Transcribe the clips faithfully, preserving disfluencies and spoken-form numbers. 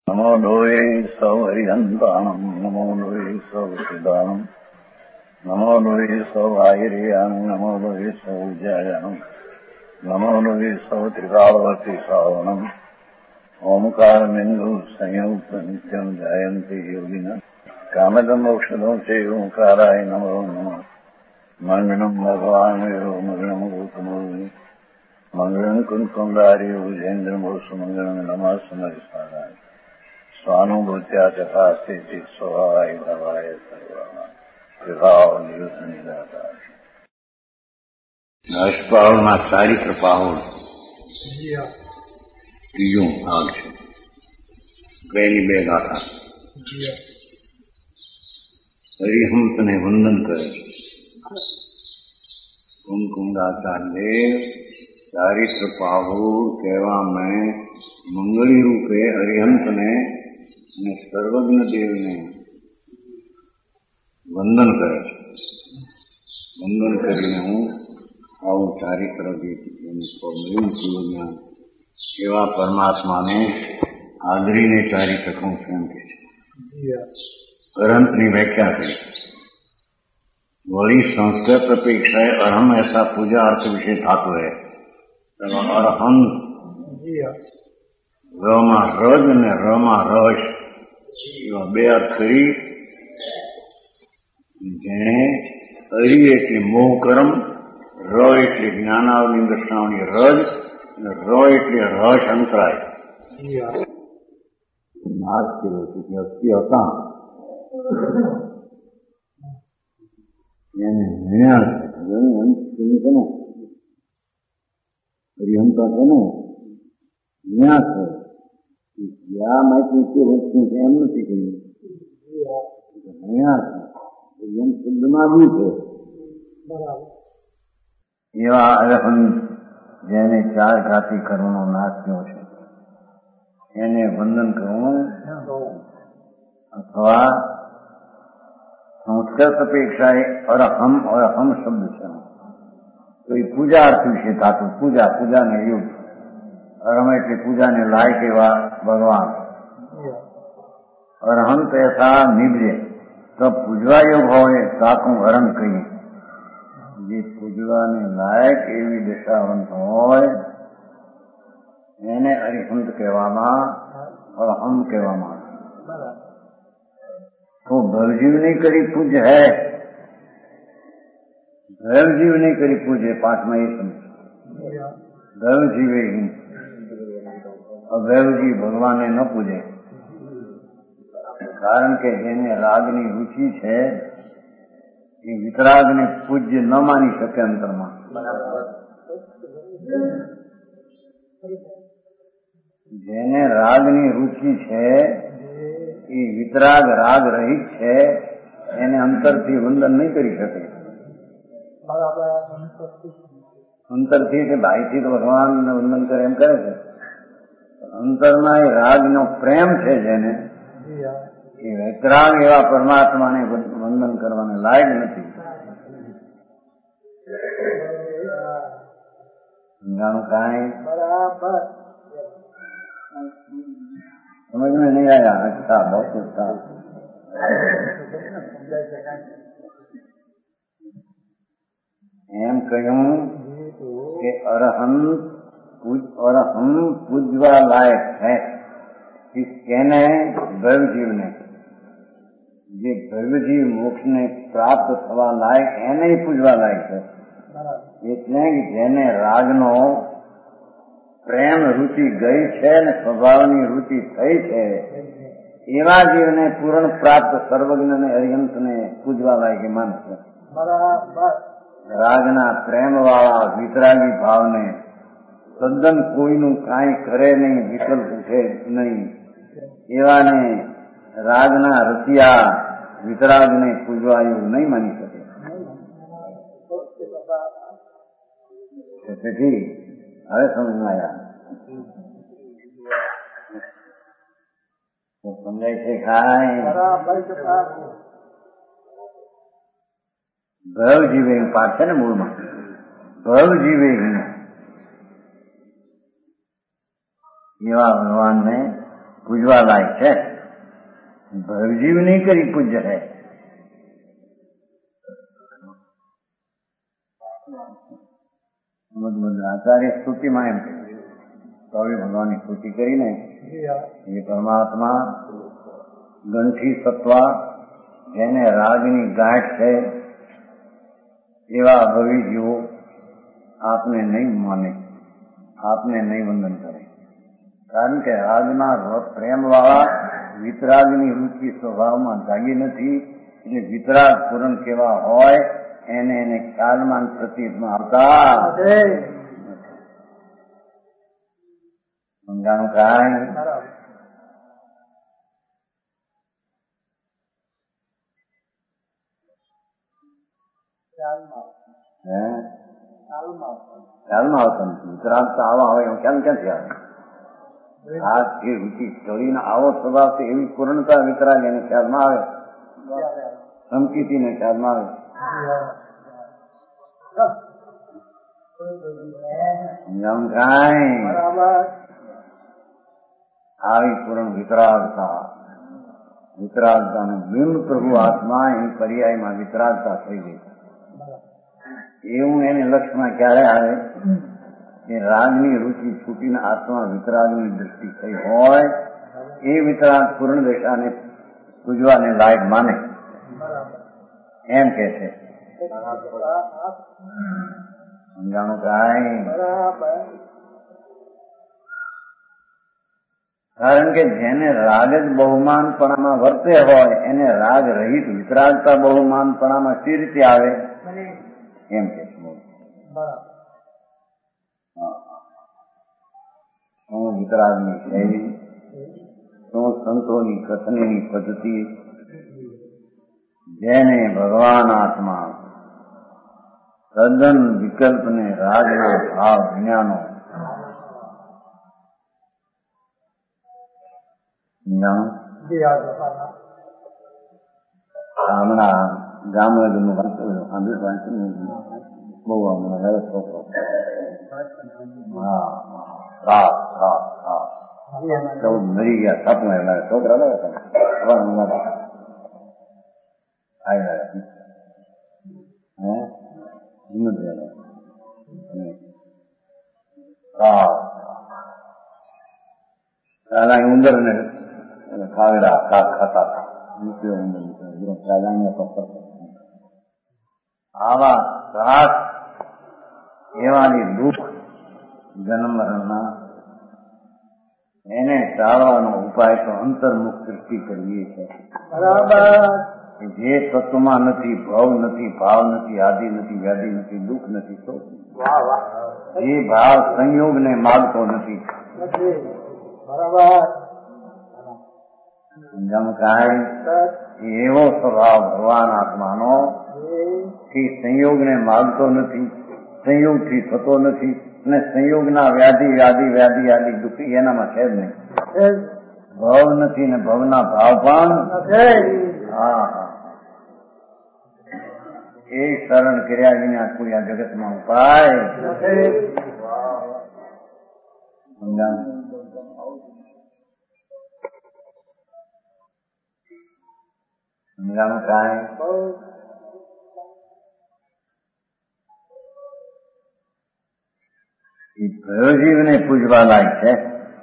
नमो लोये सौहरिहन्ताणम् नमो लोये सौसिदानम् नमो लोये सौभागिर्यानम् नमो लोये सौज्यायानम् नमो लोये सौत्रिकालवती सावनम् ओंकारमिन्दु संयुक्त नित्यम् जायन्ति योगिनः कामदम् औषधम् च ओंकाराय नमो नमः मङ्गलम् भगवान् यो मङ्गलम् गौतमोऽग्नि मङ्गलम् कुन्कुण्डारि भुजेन्द्रमोसु मङ्गलम् नमः समरिसाराय स्वानुभूत्या चकास्ते स्वभावाय भवाय सर्वाः विभाव निदाता અષ્ટપાવનમાં ચારિત્ર પાવન ત્રીજું ભાગ છે. પહેલી બે ગાથા હરિહંસને વંદન કરે છે. કુમકુંડાચાર દેવ ચારિત્ર પાહુ કહેવા મેં મંગળી રૂપે હરિહંસને અને સર્વજ્ઞ દેવને વંદન કરે છે. વંદન કરીને હું આવું ચારિત્ર મળ્યું છું એવા પરમાત્માને આદરીને ચારિત્ર કહું છું એમ કે છે. અરહંતની વ્યાખ્યા કરી. વળી સંસ્કૃત અપેક્ષાએ અરહમ એસા પૂજા અર્થ વિશે થતું હે. અરહંત રમાં રજ અને રમાં રસ એવા બે અર્થ કરી જેણે હરિ એટલે મોહ કર્મ, ર એટલે જ્ઞાનાવલી દર્શાવણી રજ અને ર એટલે રસ અંતરાય. નાશ કર્યો છે કે અસ્થિ હતા એને ભણ્યા છે. કેનું હરિહંતા છે ને જ્ઞા છે જ્યાં માહિતી કે વસ્તુ છે એમ નથી કહ્યું. ભણ્યા છે એમ શબ્દમાં આવ્યું છે. એવા અરહંત જેને ચાર ઘાતી કર્મનો નાશ થયો છે એને વંદન કરવું અથવા સંસ્કૃત અપેક્ષાએ અરહમ અરહમ શબ્દ છે તો એ પૂજા અર્થ વિશે થતું. પૂજા પૂજાને યુગ અરહમ એટલે પૂજાને લાયક એવા ભગવાન. અરહંત એસા નિભજે તો પૂજવા યોગ હોય તાકું અરહંત કહીએ. જે પૂજવાને લાયક એવી દશાવંત હોય એને અરિહંત કહેવામાં અરહમ કહેવામાં. तो भवजीव नहीं करी पूज है, भवजीव नहीं करी पूजे. पाठ में ये समझ भवजीवे ही अभवजीव भगवान ने न पूजे. કારણ કે જેને રાગની રુચિ છે એ વિતરાગને પૂજ્ય ન માની શકે અંતરમાં. જેને રાગની રુચિ છે એ વિતરાગ રાગ રહિત છે એને અંતરથી વંદન નહીં કરી શકે. અંતરથી કે બાહીથી તો ભગવાન વંદન કરે એમ કરે છે. અંતરમાં એ રાગનો પ્રેમ છે જેને એ વિતરાગ એવા પરમાત્માને વંદન કરવાને લાયક નથી. સમજાણું કાંઈ બરાબર समझ में नहीं आया? अच्छा बहुत अच्छा. એમ કહ્યું કે અરહંત અરહમ પૂજવા લાયક है. કેને? ભવજીવને. જે ભવજીવ મોક્ષને પ્રાપ્ત થવા લાયક એને પૂજવા લાયક છે. એટલે જેને રાગનો પ્રેમ રુચિ ગઈ છે ને સ્વભાવની રુચિ થઈ છે એવા જીવને પૂર્ણ પ્રાપ્ત સર્વજ્ઞ ને અરિહંતને પૂજવા લાયક માને છે. રાગના પ્રેમ વાળા વિતરાગી ભાવને તદ્દન કોઈનું કાંઈ કરે નહીં, વિકલ્પ છે નહીં એવાને રાગના રસિયા વિતરાગને પૂજવા એવું નહીં માની શકે. તેથી હવે સમજમાં આવ્યા તો સમજાય છે. ખાય ભવ જીવે પાઠ છે ને મૂળમાં. ભવ જીવે એવા ભગવાનને પૂજવા લાયક છે. ભવજીવ નહીં કરી પૂજ્ય છે. આચાર્ય સ્તુતિમાં એમ કવિ ભગવાનની સ્તુતિ કરીને એ પરમાત્મા ગંઠી સત્વા જેને રાગની ગાંઠ છે એવા ભવી જીવો આપને નહીં માને, આપને નહીં વંદન કરે. કારણ કે રાગના પ્રેમ વાળા વિતરાગની રુચિ સ્વભાવમાં જાગી નથી. એટલે વિતરાગ પૂરણ કેવા હોય એને એને ખ્યાલમાં પ્રતિમાં આવતા સમજાણું કાંઈ ખ્યાલમાં આવતો નથી. વિતરાગ તો આવા હોય એમ ખ્યાલ ક્યાંથી આવે? આ જે રુચિ ચોરીને આવો સ્વભાવ છે એવી પૂર્ણતા વિતરાગ એને ખ્યાલમાં આવે, સંકિતિને ખ્યાલમાં આવે. આવી પૂર્ણ વિતરાગતા વિતરાગતા બિંબ પ્રભુ આત્મા એ પર્યાયમાં વિતરાગતા થઈ ગઈ. એવું એને લક્ષમાં ક્યારે આવે કે રાગની રુચિ છૂટીને આત્મા વિતરાગની દૃષ્ટિ થઈ હોય એ વિતરાગ પૂર્ણ દશાને પૂજવાને લાયક માને એમ કે છે. સમજાણું કાંઈ? કારણ કે જેને રાગ જ બહુમાનપણામાં વર્તે હોય એને રાગ રહિત વિતરાગતા બહુમાનપણામાં સી રીતે આવે એમ કે છે. શું વિતરાગની શૈલી, શું સંતોની કથનની પદ્ધતિ, જેને ભગવાન આત્મા તદ્દન વિકલ્પને રાજનો ભાવ જ્ઞાનો હમણાં ગામડાનું બહુ હમણાં છોકરો હા રાત રાત રાત ચૌદ મરી ગયા સાતમા છોકરા ઉંદર ને ખાવડા ખાતા આવા ત્રાસ એવાની દુઃખ જન્મ મરણના એને ટાળવાનો ઉપાય તો અંતર્મુખ દૃષ્ટિ કરવી છે. જે તત્વમાં નથી, ભવ નથી, ભાવ નથી, આદિ નથી, વ્યાધિ નથી, દુઃખ નથી, તો જે ભાવ સંયોગને માગતો નથી. સમજાણું કાંઈ? એવો સ્વભાવ ભગવાન આત્માનો કે સંયોગને માગતો નથી, સંયોગથી થતો નથી, અને સંયોગના વ્યાધિ વ્યાધિ વ્યાધિ આદિ દુઃખી એનામાં છે જ નહીં. ભવ નથી ને ભવના ભાવ પણ હા હા એ શરણ કર્યા વિના કોઈ આ જગતમાં ઉપાય સમજાણું કાંઈ? ભયોજીવને પૂજવા લાયક છે.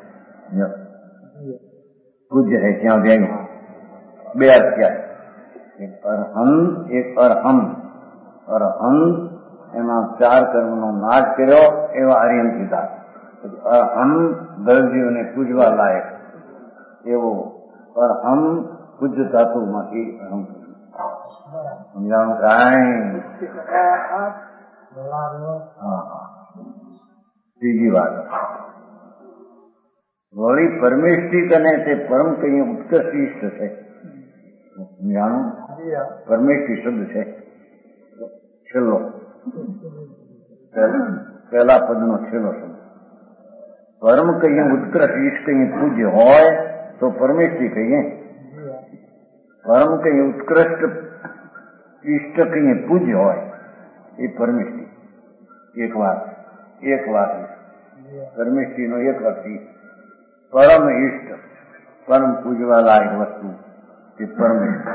પૂજ્ય છે ત્યાં બે બે અત્યાર એક અરહન એક અરહમ. અરહન એમાં ચાર કર્મનો નાશ કર્યો એવા આર્યન કીધા. અરહમ ભયોજીવને પૂજવા લાયક એવો અરહમ પૂજ્ય ધાતુ માંથી અહમ. સમજાણું કાંઈ? હા હા ત્રીજી વાત વળી પરમેષ્ઠિક અને તે પરમ કઈ ઉત્કર્ષ ઇષ્ટ છે. જાણો પરમેષ્ઠી શબ્દ છે છેલ્લો, પહેલા પદનો છેલ્લો શબ્દ. પરમ કહીએ ઉત્કર્ષ ઇષ્ટ કહીએ પૂજ્ય હોય તો પરમેષ્ઠી કહીએ. પરમ કહીએ ઉત્કૃષ્ટ ઇષ્ટ કહીએ પૂજ્ય હોય એ પરમેષ્ઠી. એક વાત એક વાત પરમેષ્ઠી નો એક અર્થ પરમ ઇષ્ટ परम पूजवा लायक वस्तु के परमेष्टि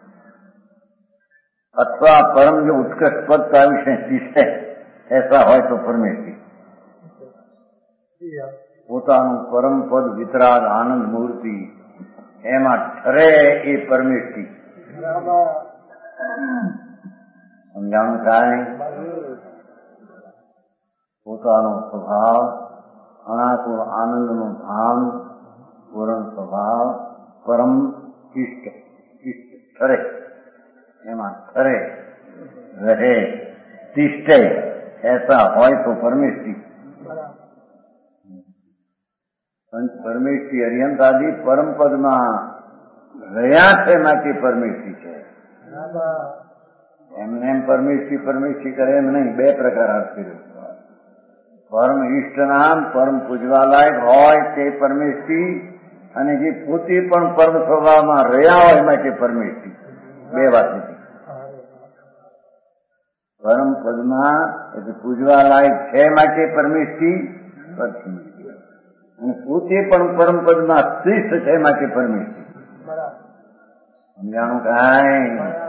अथवा परम जो उत्कृष्ट पद का विषय शिष्ट है ऐसा हो तो परमेष्टि પોતાનું પરમ પદ વિતરાગ આનંદ મૂર્તિ એમાં ઠરે એ પરમેષ્ટિ સમજાણું થાય પોતાનો સ્વભાવ અનાકુળ આનંદનો ભાન પૂર્ણ સ્વભાવ પરમ ઇષ્ટ ઇષ્ટ ઠરે એમાં ઠરે રહે તિષ્ઠે ऐसा હોય તો પરમેષ્ટિ પરમેષ્ટિ અરિહંત આદિ પરમ પદમાં રહ્યા છે માટે પરમેષ્ટિ છે એમને એમ પરમેષ્ટિ પરમેષ્ટિ કરે એમ નહીં બે પ્રકાર અર્થ કર્યો પરમ ઇષ્ટ નામ પરમ પૂજવાલાયક હોય તે પરમેષ્ટિ અને જે પોતે પણ પરમ સ્વભાવમાં રહ્યા હોય માટે પરમેષ્ટિ બે વાત હતી પરમ પદમાં એટલે પૂજવાલાયક છે માટે પરમેષ્ટિ અને પોતે પણ પરમ પદમાં શ્રેષ્ઠ છે માટે પરમેષ્ટિ સમજાણું કાંઈ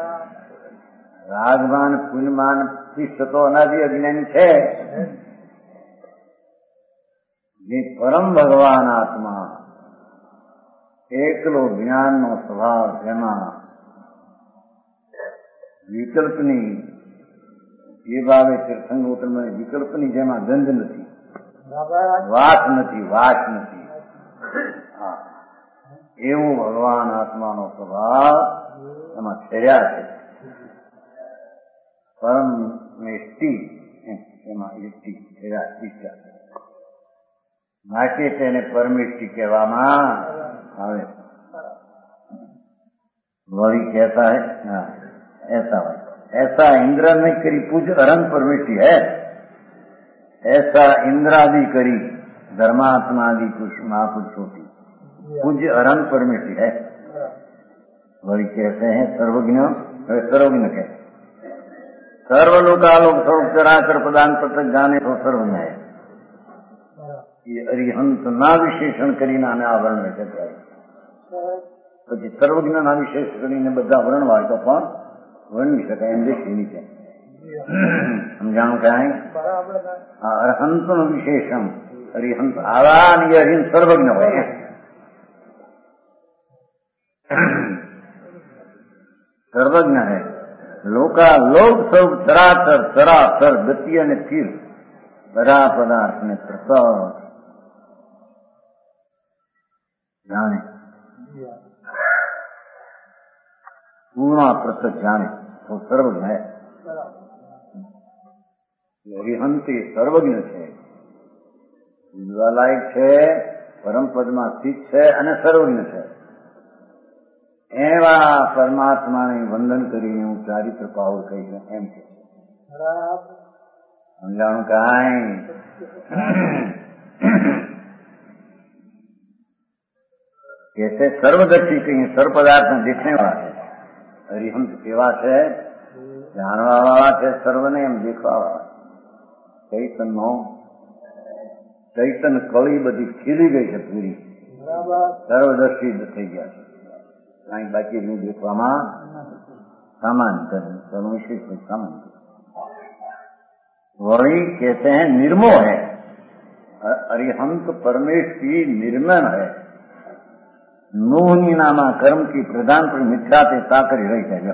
રાગમાન પુનમાન શિષ્ટ તો અનાદિ અજ્ઞાની છે જે પરમ ભગવાન આત્મા એકલો જ્ઞાનનો સ્વભાવ જેમાં વિકલ્પની એ ભાવે તીર્થંગોત્રમાં વિકલ્પની જેમાં ગંધ નથી વાસ નથી વાસ નથી હા એવું ભગવાન આત્માનો સ્વભાવ એમાં ઠર્યા છે પરમ નિષ્ઠિ એમાં યુક્તિ ઠર્યા શિષ્ટા માટે તેને પરમેષ્ટિ કહેવામાં આવે वही कहता है हाँ ऐसा है ऐसा इंद्र ने करी पूज अरंग परमेष्टि है ऐसा इंद्रादि करी धर्मात्मादि पुरुष महापुरुषों की पूज्य अरंग परमेष्टि है वही कहते हैं सर्वज्ञ सर्वज्ञ कहे सर्वलोकालोक सर्व चराचर पदान प्रत्यक जाने तो सर्वज्ञ है ये अरिहंत ना विशेषण કરીને આને આ વર્ણન શકાય પછી સર્વજ્ઞના વિશેષ કરીને બધા વર્ણવાય તો પણ વર્ણી શકાય એમ દેખી નીચે સમજાણું કાંઈ અરહંતનું વિશેષણ અરિહંત આવા અને અરિહંત સર્વજ્ઞ હોય સર્વજ્ઞ है लोका लोक सब चराचर चराचर गति અને સ્થિર બધા પદાર્થને પ્રસર जाने पूर्ण प्रत्यक्ष जाने तो सर्वज्ञ है અરિહંત સર્વજ્ઞ છે લાયક છે પરમ પદમાં સ્થિત છે અને સર્વજ્ઞ છે એવા પરમાત્માને વંદન કરીને હું ચારિત્ર પાવું કહીશ એમ છે સમજાણું કાંઈ कैसे सर्वदर्शी कहीं सर्व पदार्थ में देखने वाला है अरिहंत केवा है जानवा वाला है सर्वने एम देखवा वाला चैतन नो चैतन कड़ी बधी खीली गई है पूरी सर्वदर्शी थी गया कहीं बाकी नहीं देखवा सामान्य विशेष सामान्य वही कहते हैं निर्मोह है अरिहंत परमेष्टि निर्मल है मोहनी नामा कर्म की प्रधान पर मिथ्या से ताकरी रही है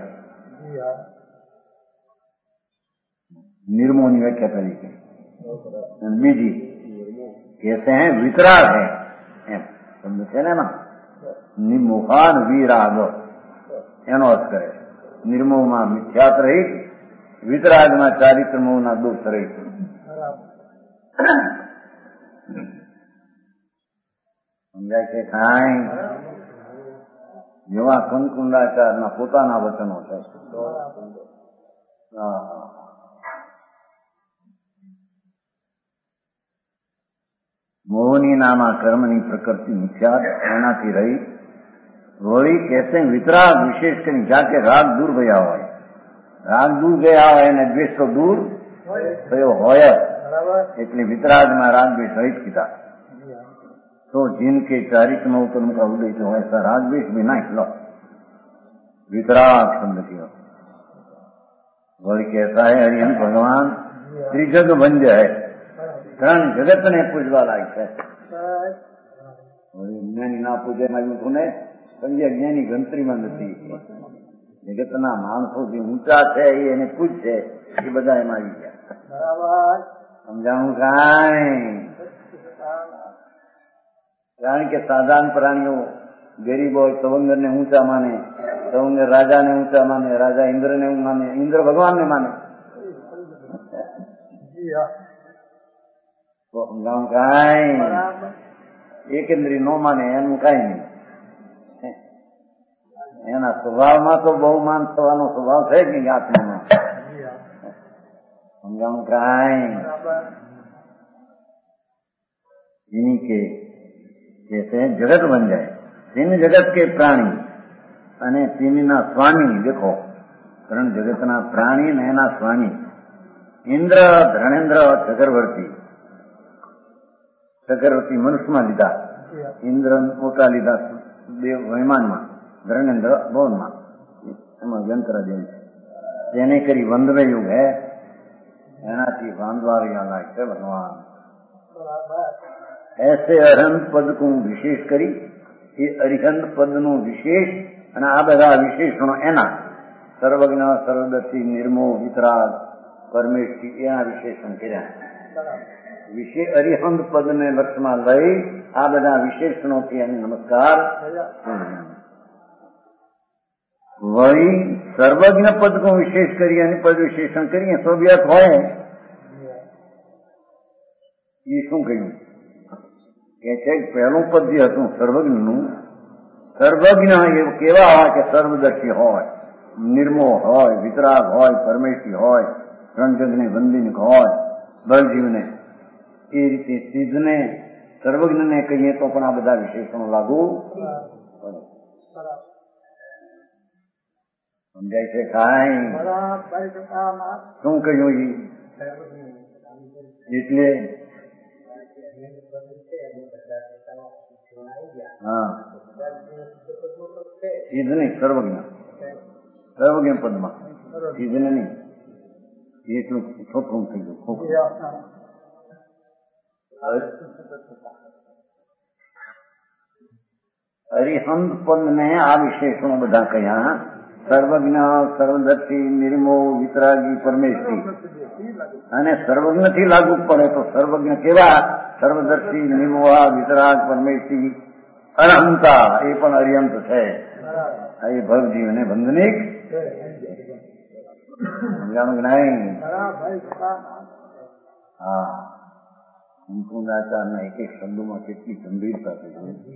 निर्मोहनी व्याख्या तरीके बीजी कहते हैं वितराग है समझे ना निमोहान विराग एनो अर्थ करे निर्मोह में मिथ्यात रहित वितराग में चारित्र मोह ना दोष रहित સમજાય છે કાંઈ જેવા કંકુંડાચારના પોતાના વચનો છે મોહની નામા કર્મની પ્રકૃતિ મિથ્યા એનાથી રહી વળી કહેતે વિતરાગ વિશેષ કરી જાકે રાગ દૂર ગયા હોય રાગ દૂર ગયા હોય અને દ્વેષ તો દૂર થયો હોય એટલે વિતરાગમાં રાગ દ્વેષ રહિત કીધા तो जिनके चारित्र में उतर उनका उदय जो ऐसा राजवेश भी ना खिलो वितराग शब्द किया वही कहता है हरिहन भगवान त्रिजग भंज है ત્રણ જગત ને પૂજવા લાયક છે જ્ઞાની ના પૂજે માયું ને પણ જ્ઞાની ગણતરીમાં નથી જગતના માણસો જે ઊંચા છે એને પૂજશે એ બધા એમાં આવી ગયા સમજાણું કાંઈ કારણ કે સાધારણ પ્રાણીઓ ગરીબ હોય તવંગર ને ઊંચા માને તવંગર રાજા ને ઊંચા માને રાજા ઇન્દ્ર ને માને ઇન્દ્ર ભગવાન ને માને સમજાવું કાંઈ એકેન્દ્રી નો માને એનું કઈ નહીં એના સ્વભાવમાં તો બહુ માન થવાનો સ્વભાવ છે કે આત્મામાં સમજાવું કાંઈ इन्हीं के जैसे जगत बन जाए तीन जगत के प्राणी અને तीनना स्वामी देखो ત્રણ જગતના પ્રાણી ને એના સ્વામી ઇન્દ્ર ધર્ણેન્દ્ર ચક્રવર્તી ચક્રવર્તી મનુષ્યમાં લીધા ઇન્દ્ર મોટા લીધા દેવ વિમાનમાં ધર્ણેન્દ્ર ભવનમાં એમાં યંત્ર દેવ છે તેને કરી વંદવે યુગ હે એનાથી બાંધવા રહ્યા લાયક છે ભગવાન ऐसे अरहंत पद को विशेष करी ये अरिहंत पद नो विशेष અને આ બધા વિશેષણો એના સર્વજ્ઞ સર્વદર્શી નિર્મોહ વિતરાગ પરમેષ્ઠી એના વિશેષણ કર્યા વિશે અરિહંત પદ ને લક્ષમાં લઈ આ બધા વિશેષણોથી એને નમસ્કાર વળી સર્વજ્ઞ પદ को विशेष करी અને પદ વિશેષણ કરીએ તો વ્યર્થ હોય એ શું કહ્યું કે છે પહેલું પદ જે હતું સર્વજ્ઞનું સર્વજ્ઞ કેવા હોય કે સર્વદર્શી હોય નિર્મોહ હોય વિતરાગ હોય પરમેશી હોય ત્રણ જગને વંદિનક હોય બળજીવને એ રીતે સિદ્ધને સર્વજ્ઞને કહીએ તો પણ આ બધા વિશેષણો લાગુ પડે સમજાય છે કાંઈ શું કહ્યું એટલે हाँ सिद्ध नहीं सर्वज्ञ सर्वज्ञ पद में सिद्ध नहीं ये तो छोटू थी अरिहंत पद ने आ विशेषणों बधा कह्या सर्वज्ञ सर्वदर्शी निर्मोह वितरागी परमेश्वरी અને સર્વજ્ઞ થી લાગુ પડે તો સર્વજ્ઞ કેવા સર્વદર્શી નિર્મોહ વિતરાગ પરમેશ્વરી અરહંતા એ પણ અરિહંત છે એ ભવજીવ ને બંધનિક સમજાણું નહીં હા મુકુંદાચાર્ય એક એક શબ્દોમાં કેટલી ગંભીરતા છે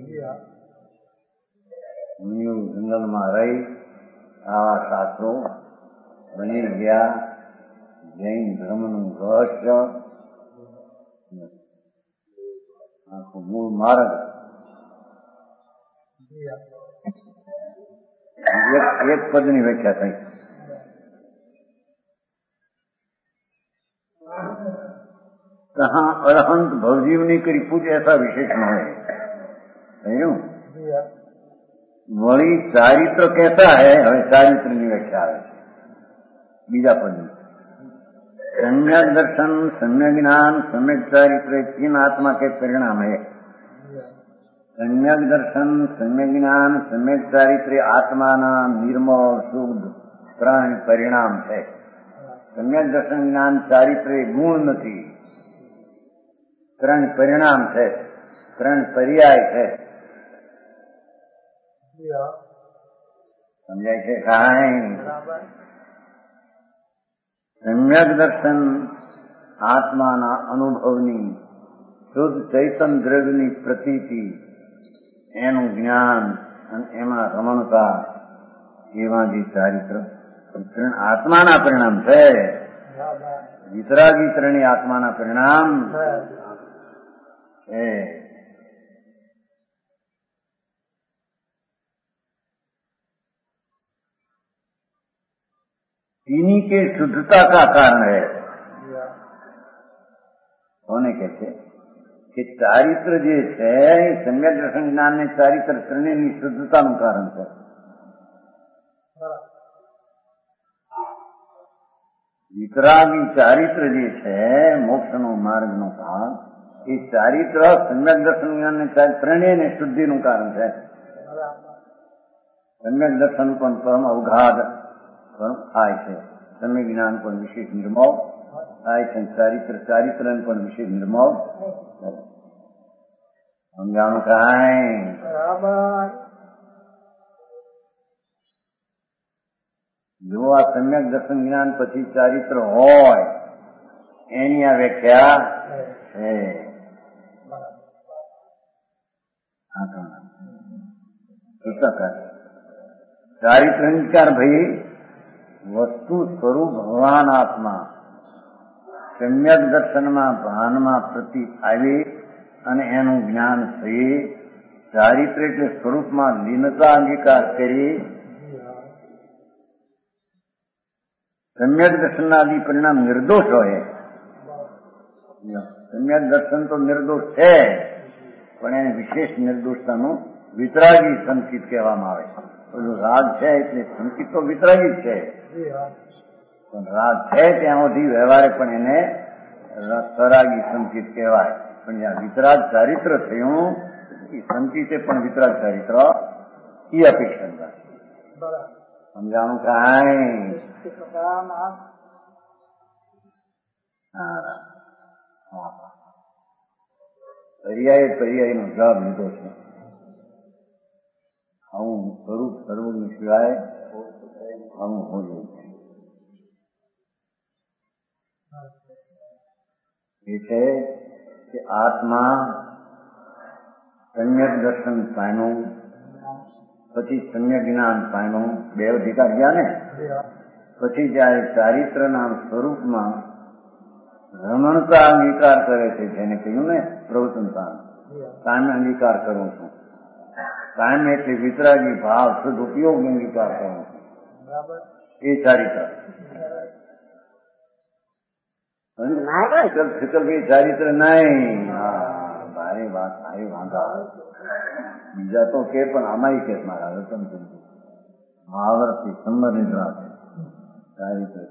મુનિઓ જંગલમાં રહી આવા શાસ્ત્રો બની ગયા જૈન ધર્મનું રહસ્ય આખું મૂળ માર્ગ એક પદની વ્યાખ્યા થઈ कहा अरहंत भवजीवनी करी पूज ऐसा विशेषण है वही चारित्र कहता है हमें चारित्र की व्याख्या है बीजा पद सम्यक दर्शन सम्यक ज्ञान सम्यक चारित्र तीन आत्मा के परिणाम है सम्यक दर्शन सम्यक ज्ञान सम्यक चारित्र आत्मा ना निर्मल शुद्ध प्राण परिणाम है सम्यक दर्शन ज्ञान चारित्र गुण नहीं ત્રણ પરિણામ છે ત્રણ પર્યાય છે સમજાય છે કાંઈ સમ્યક દર્શન આત્માના અનુભવની શુદ્ધ ચૈતન દ્રવ્યની પ્રતીતિ એનું જ્ઞાન અને એમાં રમણતા એવા જે ચારિત્ર આત્માના પરિણામ છે વિતરાગી ત્રણેય આત્માના પરિણામ है इन्हीं के शुद्धता का कारण है होने कैसे કે ચારિત્ર જે છે એ સમ્યક દર્શન જ્ઞાન ને ચારિત્ર ત્રણેયની શુદ્ધતાનું કારણ છે. વિતરાગી ચારિત્ર જે છે મોક્ષનો માર્ગનો ભાગ, એ ચારિત્ર સમ્યક દર્શન જ્ઞાન ને ત્રણેયને શુદ્ધિનું કારણ છે. સમ્યક દર્શન પણ પરમ અવઘાત થાય છે, સમ્યક જ્ઞાન પણ વિશેષ નિર્મળ થાય છે, ચારિત્ર ચારિત્ર પણ વિશેષ નિર્મળ. સમજાણું કાંઈ? જો આ સમ્યક દર્શન જ્ઞાન પછી ચારિત્ર હોય એની આ વ્યાખ્યા છે. ચારિત્ર નિકાર ભાઈ વસ્તુ સ્વરૂપ ભગવાન આત્મા સમ્યક દર્શનમાં ભાનમાં પ્રતિ આવી અને એનું જ્ઞાન થઈ, ચારિત્ર એટલે સ્વરૂપમાં લીનતા અંગીકાર કરી સમ્યક દર્શનાદિ પરિણામ નિર્દોષ હોય. સમ્યક દર્શન તો નિર્દોષ છે, પણ એને વિશેષ નિર્દોષતાનું વિતરાગી સંકિત કહેવામાં આવે છે. પેલું રાગ છે એટલે સંકિત તો વિતરાગી જ છે, પણ રાગ છે ત્યાં સુધી વ્યવહારે પણ એને સરાગી સંકિત કહેવાય. પણ જ્યાં વિતરાગ ચારિત્ર થયું એ સંકિતે પણ વિતરાગ ચારિત્ર એ અપેક્ષા. સમજાણું કાંઈ? પર્યાય પર્યાય નો જવાબ લીધો છે. આવું સ્વરૂપ સર્વજ્ઞ સિવાય આવું હોવું એ છે કે આત્મા સમ્યક દર્શન પામ્યું, પછી સમ્યક જ્ઞાન પામ્યું, બે અધિકાર ગયા ને. પછી જયારે ચારિત્રના સ્વરૂપમાં રમણતા અંગીકાર કરે છે, જેને કહ્યું ને પ્રવચનતા, કાયમ અંગીકાર કરું છું. કાયમ એટલે વિતરાગી ભાવ શુદ્ધ ઉપયોગ અંગીકાર કરું છું, એ ચારિત્ર. ચારિત્ર નહીં. ભારે વાત ભારે વાંધા. બીજા તો કે પણ આમાં કે મારા રતન મહાવરથી સંબર નિદ્રા છે. ચારિત્ર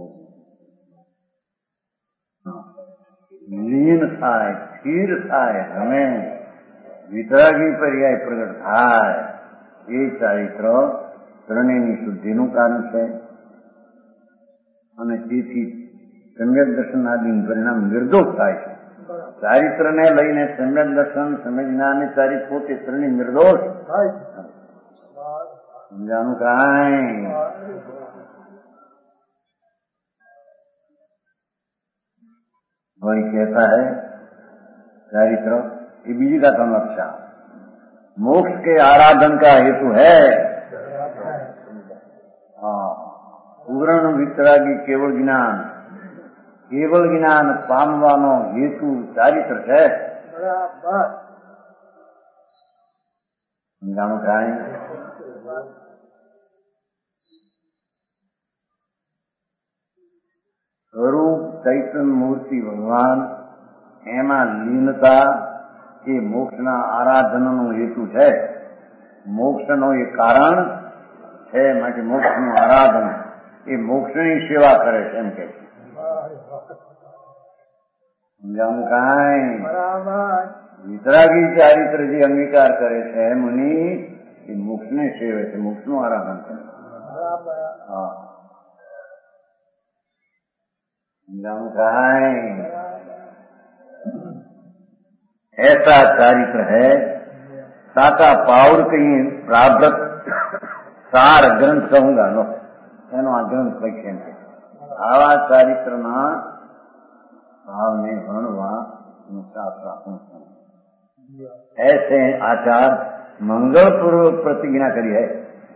લીન થાય, સ્થિર થાય, રમે, વિતરાગી પર્યાય પ્રગટ થાય, એ ચારિત્ર ત્રણેયની શુદ્ધિનું કારણ છે. અને તેથી સમ્યક દર્શન આદિનું પરિણામ નિર્દોષ થાય છે. ચારિત્રને લઈને સમ્યક દર્શન, સમ્યક જ્ઞાન ચારિત્ર પોતે ત્રણેય નિર્દોષ થાય છે. સમજાનું કાંઈ? वही कहता है चारित्र ये बीजी का समस्या मोक्ष के आराधन का हेतु है. हाँ, पूर्ण वितरागी केवल ज्ञान, केवल ज्ञान पामवानो हेतु चारित्र है. समझाणु कांई? સ્વરૂપ ચૈતન્ય મૂર્તિ ભગવાન એમાં લીનતા એ મોક્ષના આરાધનનો હેતુ છે. મોક્ષનો એ કારણ છે, માટે મોક્ષનું આરાધન એ મોક્ષની સેવા કરે છે એમ કે છે. સમજાવું કાંઈ? વિતરાગી ચારિત્ર જે અંગીકાર કરે છે મુનિ એ મોક્ષને સેવે છે, મોક્ષનું આરાધન કરે. હા, ऐसा चारित्र है. साका पावर कहीं प्रावृत सार ग्रंथ कहूंगा लो एनो आ ग्रंथ लख्य है. आवा चारित्रमा भावने भणवा ऐसे आचार मंगल पूर्वक प्रतिज्ञा करी है.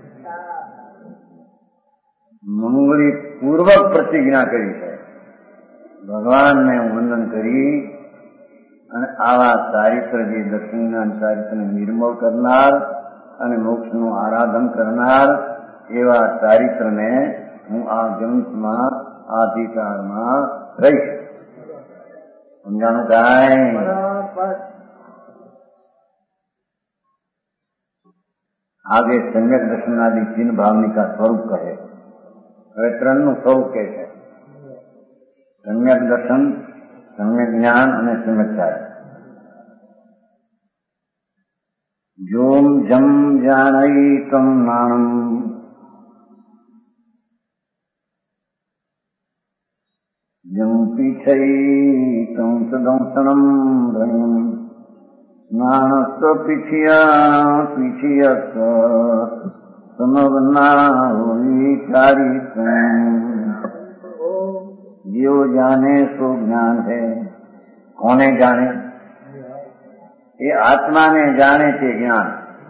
मंगली पूर्वक प्रतिज्ञा करी है. ભગવાન ને વંદન કરી અને આવા ચારિત્ર જે દર્શનના ચારિત્રને નિર્મળ કરનાર અને મોક્ષનું આરાધન કરનાર એવા ચારિત્રને હું આ ગ્રંથમાં આ અધિકારમાં રહીશ. સમજાણું કાંઈ? आगे सम्यक दर्शन आदि तीन भावनी का स्वरूप कहे। હવે ત્રણનું સ્વરૂપ કહે છે, સમ્યક દર્શન, સમ્યક જ્ઞાન અને સમ્યક ચાર. જોમ જમ જાણયિતમ નાણમ જમ પીછયિતમ સદંસનમ ભયમ નાણસ્વ પીછિયા પીછિયસ્વ સમવના વિચારિત. જીવ જાને સો જ્ઞાન है. કોને જાણે? એ આત્માને જાણે તે જ્ઞાન.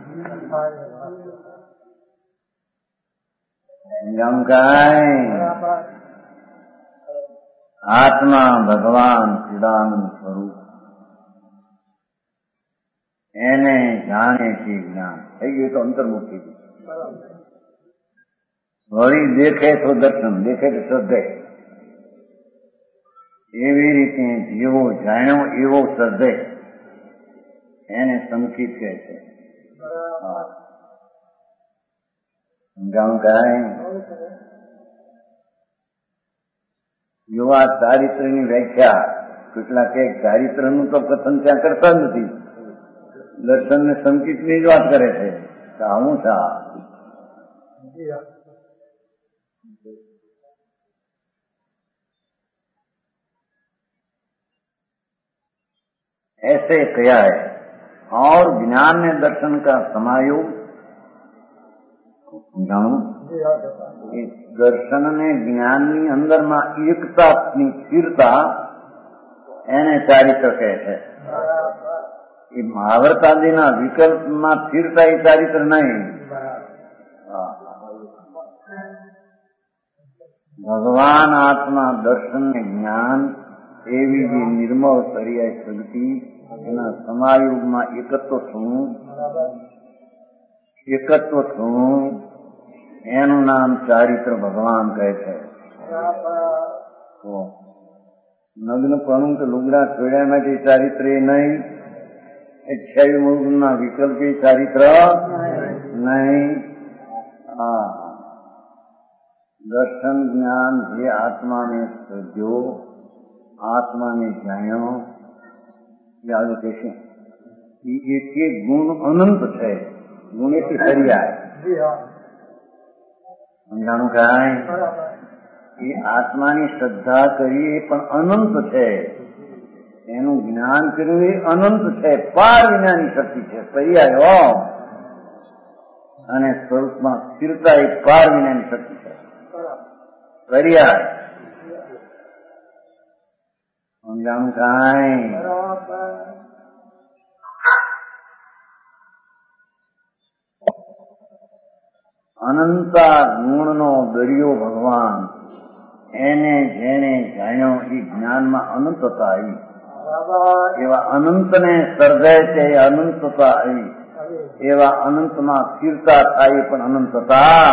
સમજાય? આત્મા ભગવાન ચિદાનંદ સ્વરૂપ એને જાણે છે જ્ઞાન. થઈ ગયું તો અંતર્મુખ થઈ ગયું. વળી દેખે તો દર્શન, દેખે તો શ્રદ્ધે. એવી રીતે જેવો જાણ્યો એવો શ્રદ્ધે એને સંકિત કહે છે. સમજાણું કાંઈ? યુવા ચારિત્રની વ્યાખ્યા કેટલાક એક ચારિત્રનું તો કથન ત્યાં કરતા નથી, દર્શન ને સંકિતની જ વાત કરે છે. હું થા ऐसे किया है. और ज्ञान में दर्शन का समायोग જાણું, દર્શન ને જ્ઞાનની અંદરમાં એકતાની સ્થિરતા એને ચારિત્ર કહે છે. એ મહાવર્તાદિના વિકલ્પમાં સ્થિરતા એ ચારિત્ર નહીં. ભગવાન આત્મા દર્શન ને જ્ઞાન એવી જે નિર્મળ પર્યાય શક્તિ એના સમાયુગમાં એકત્વ થવું, એકત્વ થવું એનું નામ ચારિત્ર ભગવાન કહે છે. નગ્ન પણ કે લુગડા છોડ્યા માટે ચારિત્ર એ નહીં, અઠ્યાવી મુગના વિકલ્પ એ ચારિત્ર નહીં. હા, દર્શન જ્ઞાન જે આત્માને સર્જ્યો, આત્માને જાણ્યો, યાદ કહેશે એ એક એક ગુણ અનંત છે. ગુણ એટલે પર્યાય. સમજાણું કાંઈ? એ આત્માની શ્રદ્ધા કરીએ પણ અનંત છે, એનું જ્ઞાન કર્યું એ અનંત છે, પાર વિનાની શક્તિ છે. પર્યાય અને સ્વરૂપમાં સ્થિરતા એ પાર વિનાની શક્તિ છે. પર્યાય સમજાણું કાંઈ? અનંતા ગુણનો દરિયો ભગવાન, એને જેને જાણ્યો એ જ્ઞાનમાં અનંતતા આવી. એવા અનંતને સર્જે છે અનંતતા આવી. એવા અનંતમાં સ્થિરતા થાય પણ અનંતતા.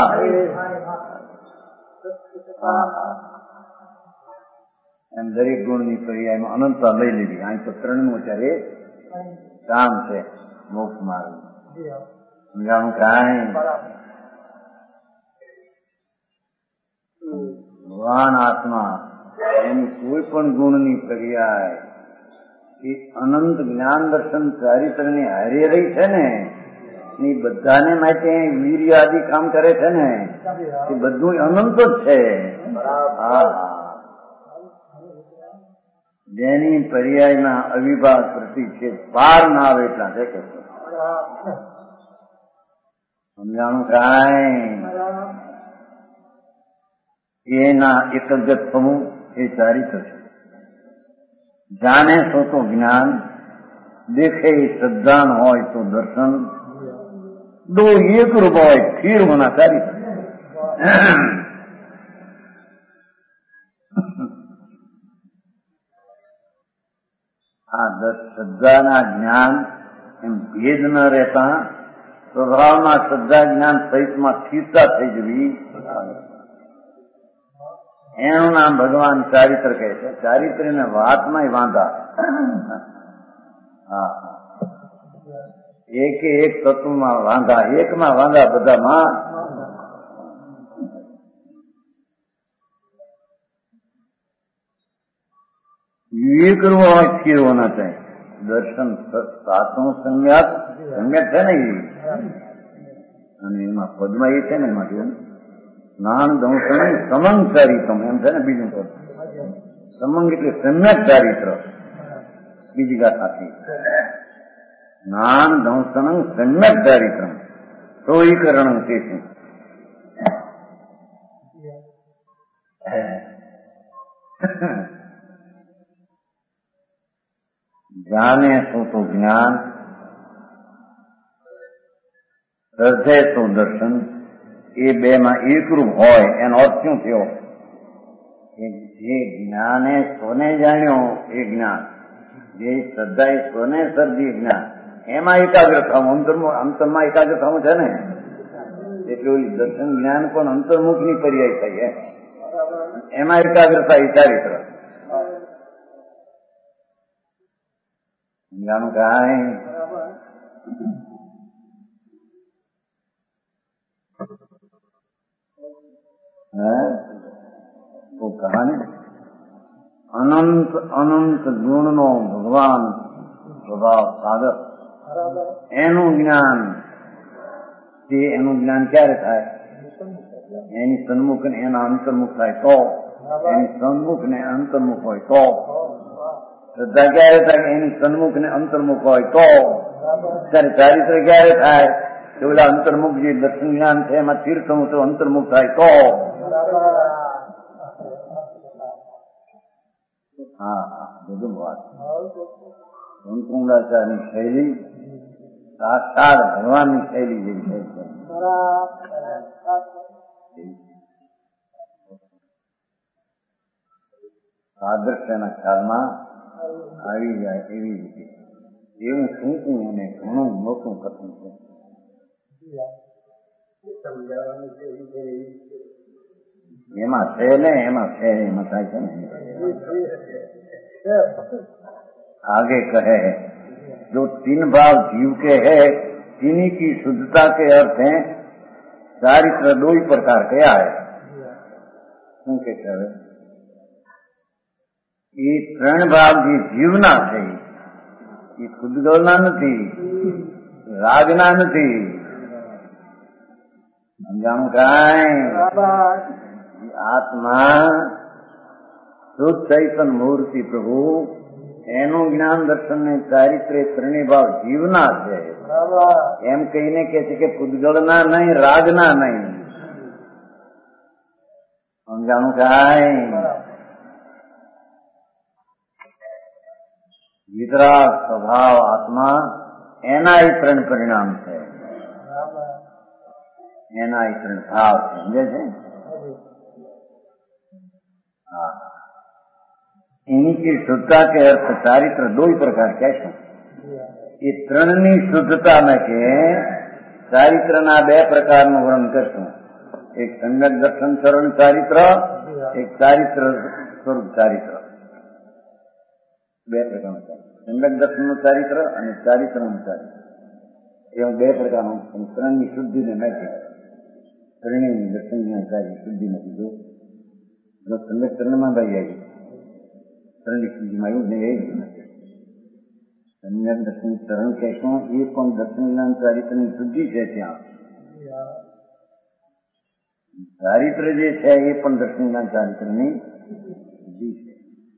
એમ દરેક ગુણની પર્યાયમાં અનંતતા લઈ લીધી. અહીં તો ત્રણનું અત્યારે કામ છે, મોક્ષ માર્ગ. સમજાણું કાંઈ? ભગવાન આત્મા એની કોઈ પણ ગુણની પર્યાય એ અનંત જ્ઞાન દર્શન ચારિત્રની હારે રહી છે ને, એ બધાને માટે વીર્ય આદિ કામ કરે છે ને, એ બધું અનંત જ છે. હા, જેની પર્યાયના અવિભાગ પ્રતિ છે પાર ના આવે એટલા છે કે. સમજાણું કાંઈ? એના એકગત થવું એ ચારિત્ર છે. જાણે તો તો જ્ઞાન, દેખે શ્રદ્ધાન હોય તો દર્શન, દો એક રૂપ હોય ફીર હોના ચારિત્ર. આ શ્રદ્ધાના જ્ઞાન એમ ભેદ ન રહેતા સ્વભાવમાં શ્રદ્ધા જ્ઞાન સહિતમાં સ્થિરતા થઈ જવી, એનું નામ ભગવાન ચારિત્ર કહે છે. ચારિત્ર ને વાતમાં વાંધા. હા એક એક તત્વમાં વાંધા, એકમાં વાંધા બધામાં. विवेक स्थिर होना चाहिए. दर्शन सातों संज्ञात संज्ञात है ना ये, અને એમાં પદમાં એ છે ને એમાં જો નાન દંસણ સમંગ ચારિત્રમ એમ છે ને બીજું પદ. સમંગ એટલે સમ્યક ચારિત્ર. બીજી ગાથાથી નાન દંસણ સમ્યક ચારિત્રમ તો એ કરણ તે છે. જાને શું તો જ્ઞાન, હૃદય તો દર્શન, એ બે માં એકરૂપ હોય એનો અર્થ શું થયો? જે જ્ઞાને સોને જાણ્યો એ જ્ઞાન, જે શ્રદ્ધાએ સોને સર્જી જ્ઞાન, એમાં એકાગ્ર થવું, અંતરમાં અંતરમાં એકાગ્ર થવું છે ને. એટલે ઓલી દર્શન જ્ઞાન પણ અંતર્મુખ ની પર્યાય થઈ, એમાં એકાગ્રતા એ ચારિત્ર. જાણું કાંઈ તો કહાની અનંત અનંત ગુણનો ભગવાન સ્વભાવ સાગર, એનું જ્ઞાન, તે એનું જ્ઞાન ક્યારે થાય? એની સન્મુખ ને એના અંતર્મુખ થાય તો, એની સન્મુખ ને અંતર્મુખ હોય તો. શ્રદ્ધા ક્યારે થાય? એની સન્મુખ ને અંતર્મુખ હોય તો. ત્યારે ચારિત્ર ક્યારે થાય? કે ઓલા અંતર્મુખ જે દર્શન જ્ઞાન છે એમાં તીર્થ તો અંતર્મુખ થાય તો. હા હા બધું વાત. અંકુંડાચારની શૈલી સાક્ષાત ભગવાનની શૈલી જેવી છે. આદર્શના ખ્યાલમાં આવી જાય એવી રીતે એવું ટૂંકું અને ઘણું મોટું કથન છે. એમાં છે ને એમાં છે એમાં થાય છે ને. आगे कहे जो तीन भाव जीव के है तीनी की शुद्धता के अर्थ है चारित्र दो ही प्रकार क्या है? શું કે છે? એ ત્રણ ભાવ જે જીવના છે એ ખુદગલના નથી, રાગના નથી. સમજાણું કાંઈ? આત્મા શુદ્ધ ચૈતન મૂર્તિ પ્રભુ એનું જ્ઞાન દર્શન ને ચારિત્ર્ય ત્રણેય ભાવ જીવના છે એમ કહીને કે છે કે પૂતગળના નહીં, રાગના નહીં. સમજાણું કાંઈ? વિતરાગ સ્વભાવ આત્મા એના એ ત્રણ પરિણામ છે, એના એ ત્રણ ભાવ સમજે છે. હા इन्हीं की शुद्धता के अर्थ चारित्र दो ही प्रकार कैसे? ये त्रणनी शुद्धता में के चारित्र ना बे प्रकार નું વર્ણન કરશું. એક સંગત દર્શન ચરણ ચારિત્ર, એક ચારિત્ર સ્વરૂપ ચારિત્ર. બે પ્રકારનું સંગત દર્શનનું ચારિત્ર અને ચારિત્રનું ચારિત્ર. એવા બે પ્રકારનું ત્રણની શુદ્ધિને નથી. ત્રણેયની દર્શનની ચારિત્ર શુદ્ધિ નથી. જો જો સંગત ચરણમાં ભાઈ આવી ત્રણની શુદ્ધિમાં એવું નહીં, એ જ નથી. સમ્યક દર્શન ચરણ કહેશું એ પણ દર્શન ચારિત્રની શુદ્ધિ છે. ત્યાં ચારિત્ર જે છે એ પણ દર્શન ચારિત્રની શુદ્ધિ છે.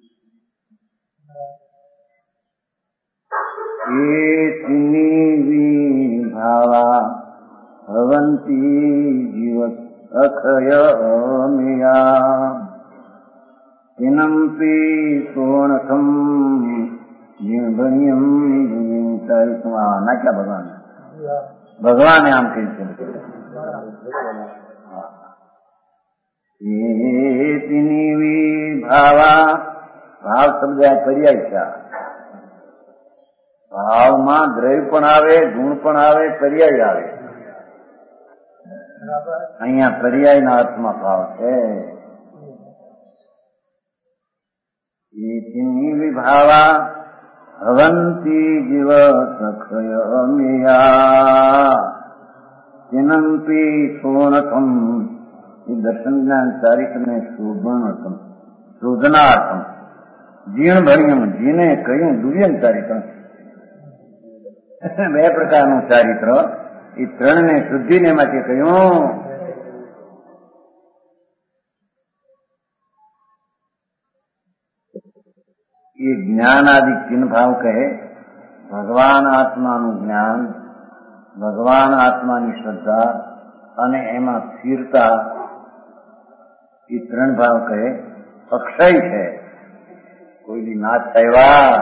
એ તિની ભાવા ભવંતી જીવ અખય અમિયા તિનંપી સોણકમ નિર્ભયમ નાખ્યા ભગવાન. ભગવાને આમ કહી છે ભાવા. ભાવ શબ્દ પર્યાય છે. ભાવમાં દ્રવ્ય પણ આવે, ગુણ પણ આવે, પર્યાય આવે. અહીંયા પર્યાય ના અર્થમાં ભાવ છે. એ તિની વિભાવા भवन्ति जीव सखयमिया चिनंपि सोनकम। ये दर्शन ज्ञान चारित्र ने शोधनार्थम शोधनार्थम जीर्ण भरियम जीने कયું દુર્યન ચારિત્ર બે પ્રકારનું ચારિત્ર એ ત્રણને શુદ્ધિને માટે કહ્યું. એ જ્ઞાન આદિ ચિહ્ન ભાવ કહે. ભગવાન આત્માનું જ્ઞાન, ભગવાન આત્માની શ્રદ્ધા અને એમાં સ્થિરતા એ ત્રણ ભાવ કહે. અક્ષય છે, કોઈની નાશ થયા,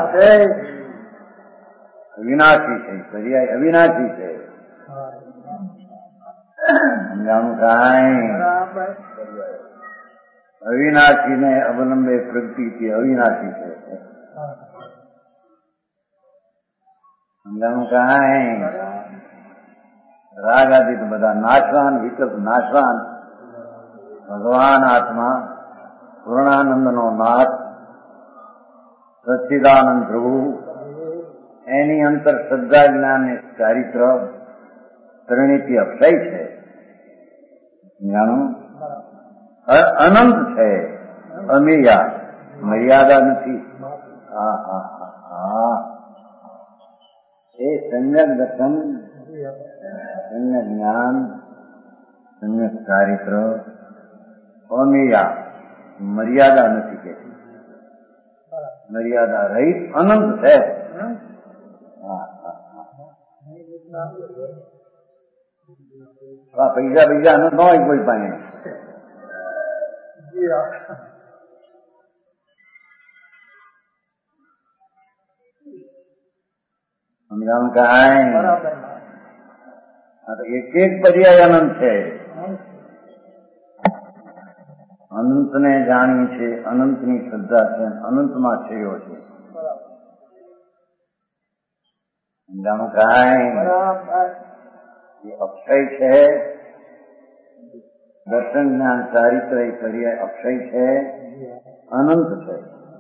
અવિનાશી છે, પર્યાય અવિનાશી છે. સમજાણું કાંઈ? અવિનાશી ને અવલંબે પ્રગતિ અવિનાશી છે. સમજાણું કાંઈ? રાગ આદિ તો બધા નાશવાન, વિકલ્પ નાશવાન. ભગવાન આત્મા પૂર્ણાનંદ નો નાથ સચ્ચિદાનંદ પ્રભુ એની અંતર શ્રદ્ધા જ્ઞાન ને ચારિત્ર ત્રણેયથી અક્ષય છે. જાણો અનંત છે, અમેયા, મર્યાદા નથી. હા હા હા એ સમ્યક દર્શન, સમ્યક જ્ઞાન, સમ્યક ચારિત્ર અમેયા, મર્યાદા નથી કે મર્યાદા રહિત અનંત છે. પૈસા પૈસા અનંત ન હોય કોઈ પાસે. સમજાણું કાંઈ? એક એક પર્યાય અનંત છે. અનંતને જાણ્યું છે, અનંતની શ્રદ્ધા છે, અનંતમાં છેડો છે. સમજાણું કાંઈ? એ અક્ષય છે. દર્શન જ્ઞાન ચારિત્ર એ પર્યાય અક્ષય છે, અનંત છે.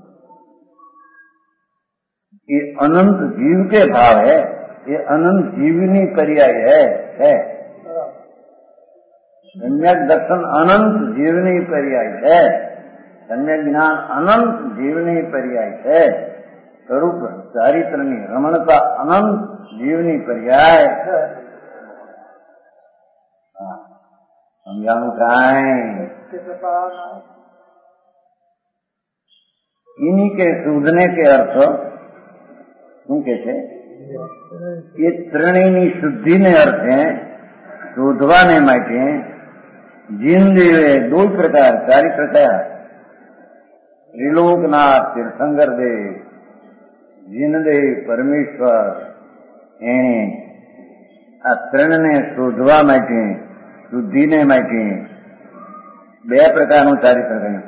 ये अनंत जीव के भाव है, ये अनंत जीवनी पर्याय है. सम्यक दर्शन अनंत जीवनी पर्याय है. सम्यक ज्ञान अनंत जीवनी पर्याय है. स्वरूप चारित्रनी रमणता अनंत जीवनी पर्याय. समझाणું કાંઈ? इन्हीं के शोधने के अर्थ શું કે છે? એ ત્રણેયની શુદ્ધિને અર્થે શોધવાને માટે જીનદેવે દો પ્રકાર ચારિત્ર થયા. ત્રિલોકનાથ તીર્થંકર દેવ, જીનદેવ પરમેશ્વર, એણે આ ત્રણને શોધવા માટે, શુદ્ધિને માટે બે પ્રકારનું ચારિત્ર કહ્યું.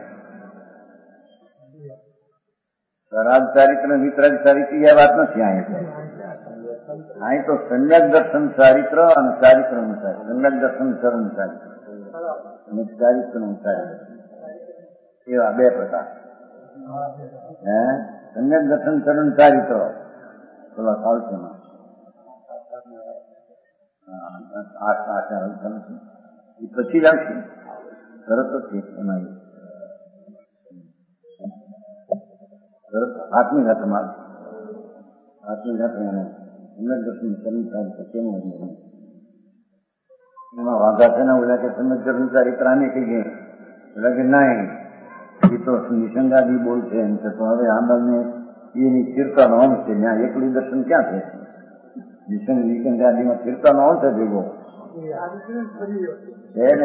રાગ ચારિત્ર, વિતરાગ ચારિત્ર એ વાત નથી. અહીં અહીં તો સમ્યક દર્શન ચારિત્ર અને ચારિત્ર નું ચારિત્ર, સમ્યક દર્શન ચરણ ચારિત્ર અને ચારિત્ર નું ચારિત્ર, એવા બે પ્રકાર. હે સમ્યક દર્શન ચરણ ચારિત્ર પેલા સાવસેમાં આઠ આઠ એ પછી જ આવશે તરત જ એમાં આત્મી ઘાતમાં આત્મી ઘાત સમ્યક દર્શન ચરણ ચારિત્ર કેમ એમાં વાંધા છે ને ઓલા કે સમ્યક દર્શન ચારિત્ર આને કહી ગઈ ઓલા કે નહીં એ તો નિસંગાદી બોલ છે એમ છે. તો હવે આંબલને એની સ્થિરતાનો અંશ છે. ત્યાં એકલું દર્શન ક્યાં છે? નિસંગ નિસંગાદીમાં સ્થિરતાનો અંશ છે ભેગો છે ને.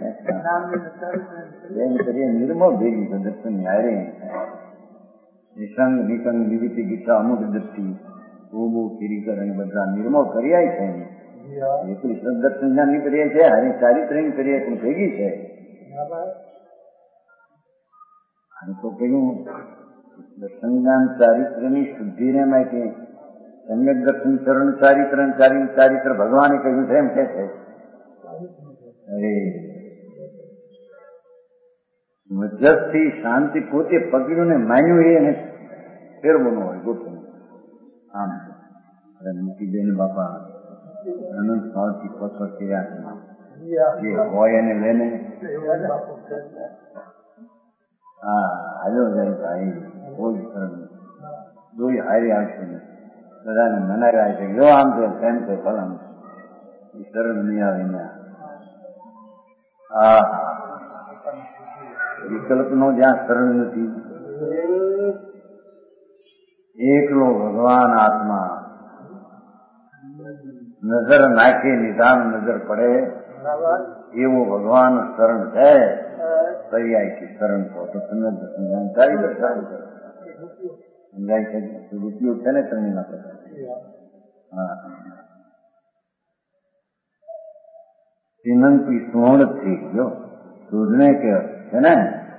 એમ કરીએ નિર્મળ ભેગી છે દર્શન હારે. નિસંગ નિસંગ નિવિતિ ગીતા અમુક દ્રષ્ટિ બહુ ફીરી કરે બધા નિર્મળ કર્યા છે. એકલી દર્શન જ્ઞાનની કર્યા છે, હારી ચારિત્રની કર્યા પણ ભેગી છે. તો કહ્યું દર્શન જ્ઞાન ચારિત્રની શુદ્ધિને માટે સમ્યક દર્શન ચરણ ચારિત્ર ચારિત્ર ભગવાને કહ્યું છે એમ કે છે. અરે મધ્યસ્થી શાંતિ પોતે પકડ્યું ને માન્યું એને ફેરવું ન હોય ગોઠવું. આમ અરે મૂકીબેન બાપા અનંત ભાવથી પત્ર કર્યા જે હોય એને લઈને હા હાલો જાય ભાઈ કોઈ શરમ દોઈ હારી આવશે ને બધાને મનાવ્યા છે જો આમ છે તેમ છે ફલામ એ શરમ નહીં આવે ને હા વિકલ્પ નો જ્યાં શરણ નથી એકલો ભગવાન આત્મા નજર નાખી નિધાન નજર પડે એવો ભગવાન શરણ છે પર્યાય की शरण को तो समझ जानकारी दर्शान करो समझाई છે ઉપયોગ છે ને તમને ના પડે હા વિનંતી સોણ થઈ ગયો શોધને કે છે ને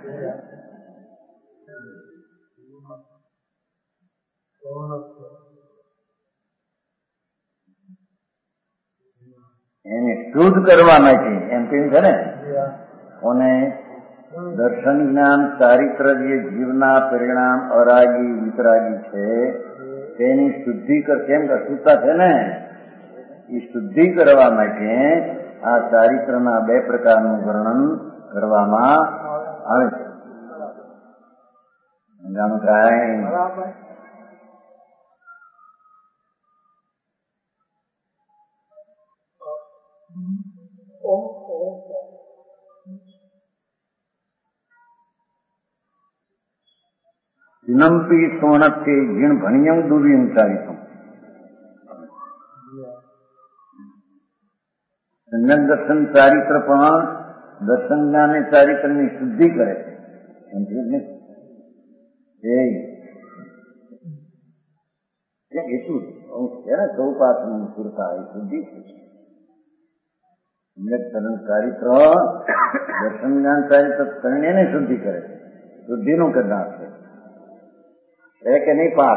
એને શુદ્ધ કરવા માટે એમ કહ્યું છે ને કોને દર્શન જ્ઞાન ચારિત્ર જે જીવના પરિણામ અરાગી વિતરાગી છે તેની શુદ્ધિ કેમ અશુદ્ધતા છે ને એ શુદ્ધિ કરવા માટે આ ચારિત્રના બે પ્રકારનું વર્ણન કરવામાં આવે છે સમજાણું થાય વિનંતી સોણકે જીણ ભણિયમ દુર્યમ ચારિતમ સંજ્ઞ દર્શન ચારિત્ર પણ દર્શન જ્ઞાને ચારિત્રની શુદ્ધિ કરે છે એટલું છે ને ચૌપાસની સુરતા એ શુદ્ધિ છે સંજ્ઞ ચારિત્ર દર્શન જ્ઞાન ચારિત્ર કરીને શુદ્ધિ કરે છે શુદ્ધિનું કરનાર છે है कि नहीं पास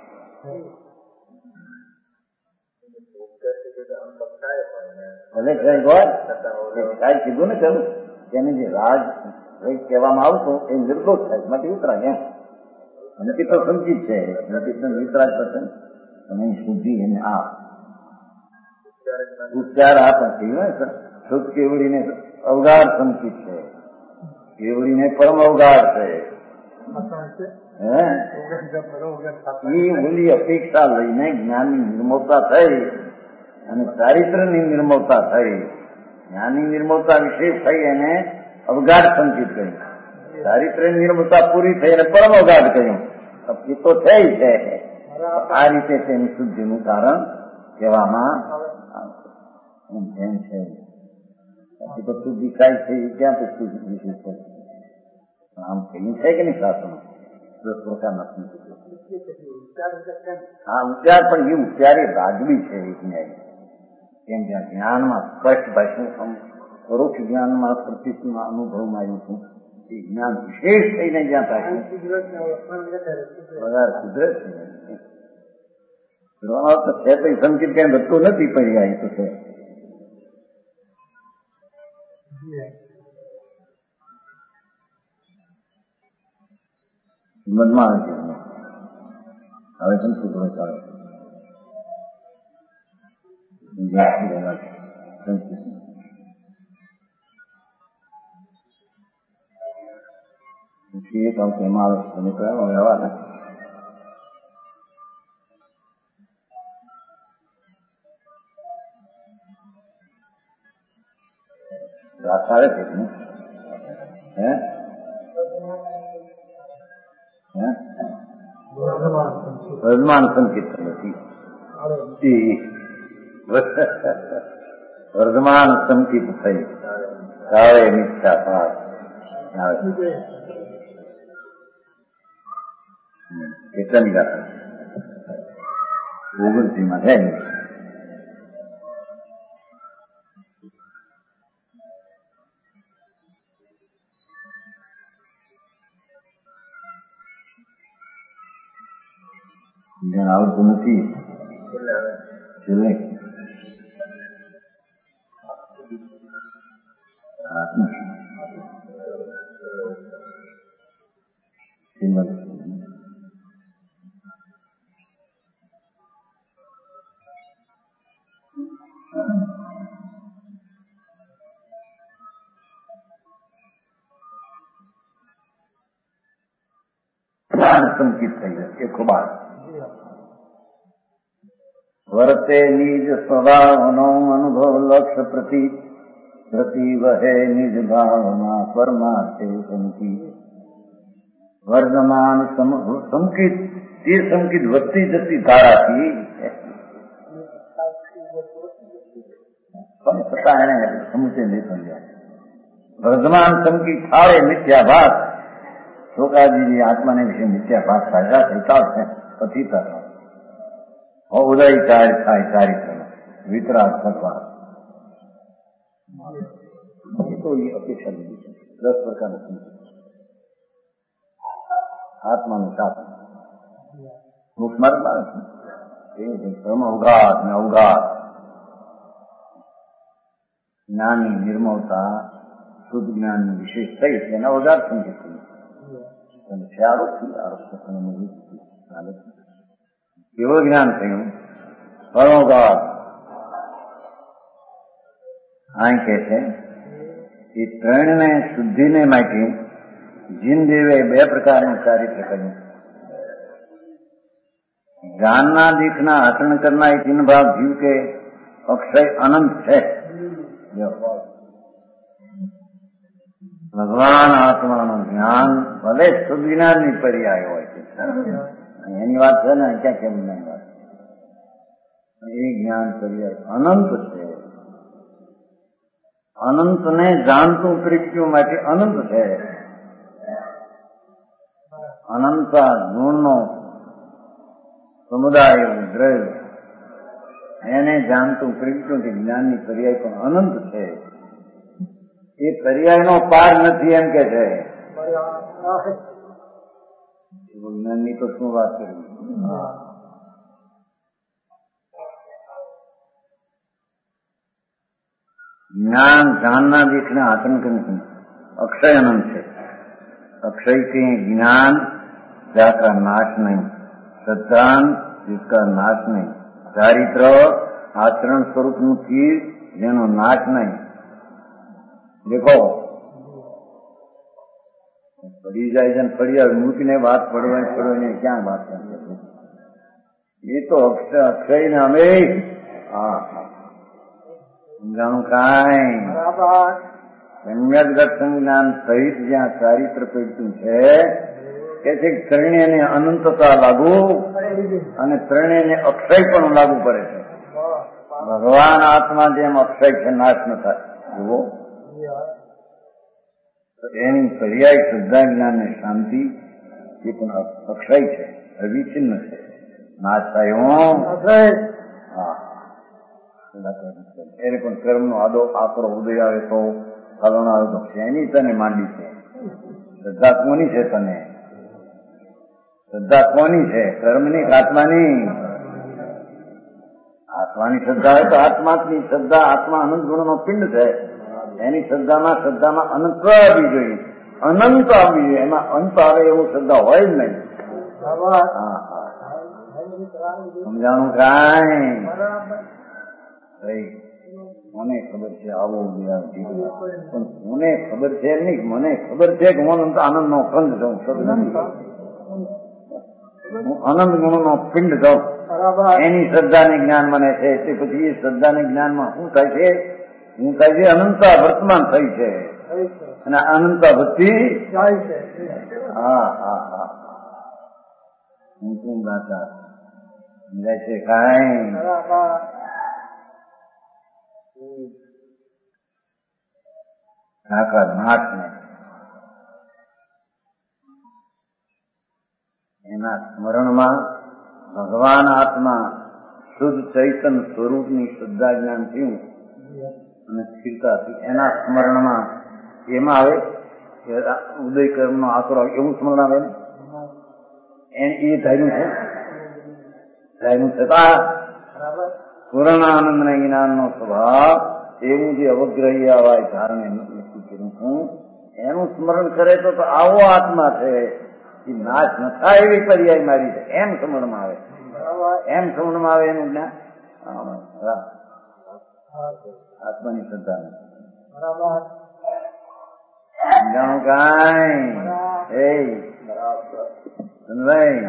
ભલે સાહેબ કીધું ને ચાલુ એને જે રાજ કહેવામાં આવતો એ નિર્દોષ થાય એમાંથી વિતરાગ એમ નથી તો સમજી જ છે નથી તો વિતરાગ થશે અને શુદ્ધિ એને આ ઉચ્ચાર આ પણ કહ્યું ને શુદ્ધ કેવડીને અવગાઢ સંકિત છે કેવડીને પરમ અવગાઢ છે ઓલી અપેક્ષા લઈને જ્ઞાનની નિર્મળતા થઈ અને ચારિત્રની નિર્મળતા થઈ જ્ઞાનની નિર્મળતા વિશેષ થઈ એને અવગાઢ સંકિત કહ્યું ચારિત્રની નિર્મળતા પૂરી થઈ અને પરમ અવગાઢ કહ્યું એ તો થઈ છે આ રીતે તેની શુદ્ધિનું કારણ કહેવામાં આવશે એમ છે બાકી તો શુદ્ધિ કાય છે એ ક્યાં તો શુદ્ધિ વિશેષ છે આમ કહ્યું છે કે નહીં શાસ્ત્રમાં દસ પ્રકારના હા ઉચ્ચાર પણ એ ઉચ્ચારે રાજવી છે એક ન્યાય કેમ જ્યાં જ્ઞાનમાં સ્પષ્ટ ભાષણ પરોક્ષ જ્ઞાનમાં પ્રતિષ્ઠમાં અનુભવમાં આવ્યું છું એ જ્ઞાન વિશેષ થઈને જ્યાં થાય વધારે સુધરે છે તો સંકેત ક્યાંય વધતું નથી પર્યાય તો છે મનમાં આવે છે હવે પણ શું કરે ચાલે એક આવશે એમાં આવે છે નીકળ્યા રહેવા ને રાત આવે છે હે વર્ધમાન સંકેત નથી વર્ધમાન સંકેત થઈ કાળે મિથ્યા પાસ કેટલાની ગાતા ઓગણસીમાં છે જ્યાં આવતું નથી છેલ્લે જ્ઞાન સંકિત થઈ જશે. એ ખૂબ આવે. વર્તે નિજ સ્વભાવનો અનુભવ લક્ષ પ્રતિ પ્રતિ વહે નિજ ભાવમાં પરમાર્થે સંકિત. વર્તમાન સંકિત તે સંકિત વધતી જતી ધારાથી પણ છતાં એને સમુચય નહીં સમજ્યા. વર્તમાન સંકિત ઠારે મિથ્યાભાસ. શોકાજીની આત્માને વિશે મિથ્યાભાસ સાજા થતા છે. પછી તરફ ઉદય કાર્ય થાય ચારિત્ર વિતરાગ થવા તો એ અપેક્ષા લીધી છે. દસ પ્રકારના સંકિત આત્માનું સાધન મુખમાં અવઘાત ને અવઘાત જ્ઞાનની નિર્મળતા શુદ્ધ જ્ઞાનની વિશેષ થઈ તેના અવઘાત સંકેત છે. આરોપ કેવું જ્ઞાન થયું પરમોઘાત. આ કે છે એ ત્રણને શુદ્ધિને માટે જીનદેવે બે પ્રકારનું ચારિત્ર કર્યું. જ્ઞાનના દીઠના આચરણ કરનાર તીન ભાગ જીવ કે અક્ષય અનંત છે. ભગવાન આત્માનું જ્ઞાન ભલે શુદ્ધ જ્ઞાનની પર્યાય હોય છે, એની વાત છે ને ક્યાં કેમ નહીં વાત. એ જ્ઞાન પર્યાય અનંત છે. અનંતને જાણતું પ્રગટ્યું માટે અનંત છે. અનંત ગુણનો સમુદાય દ્રવ્ય એને જાણતું પ્રગટ્યું કે જ્ઞાનની પર્યાય પણ અનંત છે. એ પર્યાયનો પાર નથી એમ કે છે. જ્ઞાનની તો શું વાત કરવી. જ્ઞાન જાણના દેખના આતંક नहीं, अक्षय अनंत है. अक्षय के ज्ञान जाका नाश नहीं, श्रद्धान जिसका नाश नहीं, चारित्र आचरण स्वरूप थी જેનો નાશ નહીં. દેખો પડી જાય છે પડી આવે મૂકીને વાત પડવાની પડવાની ક્યાં વાત કરે. એ તો અક્ષય અક્ષય ને અમે હા સમજાણું કાંઈ સમ્યક દર્શન જ્ઞાન સહિત જ્યાં ચારિત્ર પેટું છે કે છે ત્રણેયને અનંતતા લાગુ અને ત્રણેયને અક્ષય પણ લાગુ પડે છે. ભગવાન આત્મા જેમ અક્ષય છે નાશ ન થાય જુઓ, એની પર્યાય શ્રદ્ધા જ્ઞાન ને શાંતિ એ પણ અક્ષય છે, અવિચ્છિન્ન છે. નાશ થાય હા એને પણ કર્મનો આદો આકરો ઉદય આવે તો ફલન આવે તો એની તને માંડી છે. શ્રદ્ધા કોની છે? તને શ્રદ્ધા કોની છે? કર્મની આત્માની? આત્માની શ્રદ્ધા હોય તો આત્માની શ્રદ્ધા આત્મા અનંત ગુણનો પિંડ છે. એની શ્રદ્ધામાં શ્રદ્ધામાં અનંત આવી જોઈએ, અનંત આવી જોઈએ. એમાં અંત આવે એવું શ્રદ્ધા હોય જ નહીં. હા હા સમજાણું કાંઈ? મને ખબર છે આવો પણ મને ખબર છે નહીં. મને ખબર છે કે હું આનંદ નો ખંડ છું, હું આનંદ ગુણ નો પિંડ છું. એની શ્રદ્ધાને જ્ઞાન મને છે તે પછી એ શ્રદ્ધાને જ્ઞાનમાં શું થાય છે? હું થાય છે અનંતા વર્તમાન થઈ છે અને અનંતા વૃત્તિ જાય છે. હા હા હા હું શું ગાતા સમજાય છે કાંઈ? નાકા નાક ને એના સ્મરણમાં ભગવાન આત્મા શુદ્ધ ચૈતન સ્વરૂપની શ્રદ્ધા જ્ઞાન થયું અને સ્થિરતા થઈ. એના સ્મરણમાં એમાં આવે ઉદય કર્મ નો આસરો આવે એવું સ્મરણ આવે ને એ ધાર્યું છે. ધાર્યું છતાં પૂર્ણ આનંદ ને જ્ઞાન નો સ્વભાવ એવું જે અવગ્રહી આવાય ધારણે નક્કી કર્યું હું એનું સ્મરણ કરે તો આવો આત્મા છે એ નાશ ન થાય એવી પર્યાય મારી છે એમ સમજણમાં આવે. એમ સમજણમાં આવે એનું જ્ઞાન આત્માની શ્રદ્ધા જાણું કાંઈ એ સમજાય?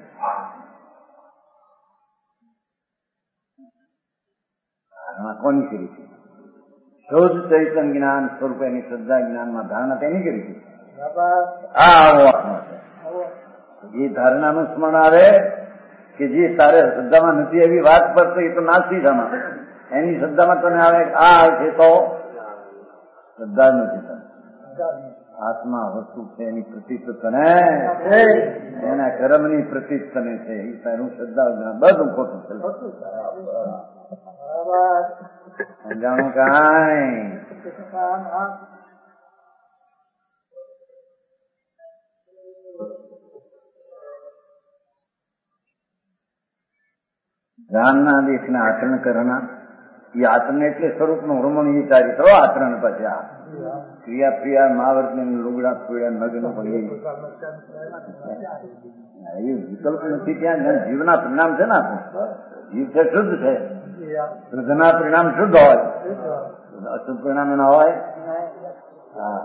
કોની કરી છે? શુદ્ધ ચૈતન્ય જ્ઞાન સ્વરૂપ એની શ્રદ્ધા જ્ઞાનમાં ધારણા તેની કરી છે. આ આવો આત્મા છે. એ ધારણાનું સ્મરણ આવે કે જે તારે શ્રદ્ધામાં નથી એવી વાત પર તો એ તો નાસી જમા. એની શ્રદ્ધામાં તને આવે આ છે તો શ્રદ્ધા નથી તને. આત્મા વસ્તુ છે એની પ્રતીત તને, એના કર્મની પ્રતીત તને છે. એ તારું શ્રદ્ધા બધું ખોટું છે. સમજાણું કાંઈ? જ્ઞાનના દેશના આચરણ કરના એ આચરણ એટલે સ્વરૂપનું રમણીય ચારિત્રો આચરણ પછી આ ક્રિયા પ્રિયા મહાવર્ત લુગડા પીડા નગ્ન પણ એ વિકલ્પ નથી. ત્યાં જીવના પરિણામ છે ને આપણું જીવ છે શુદ્ધ છે. શુદ્ધના પરિણામ શુદ્ધ હોય, અશુદ્ધ પરિણામ એના હોય. હા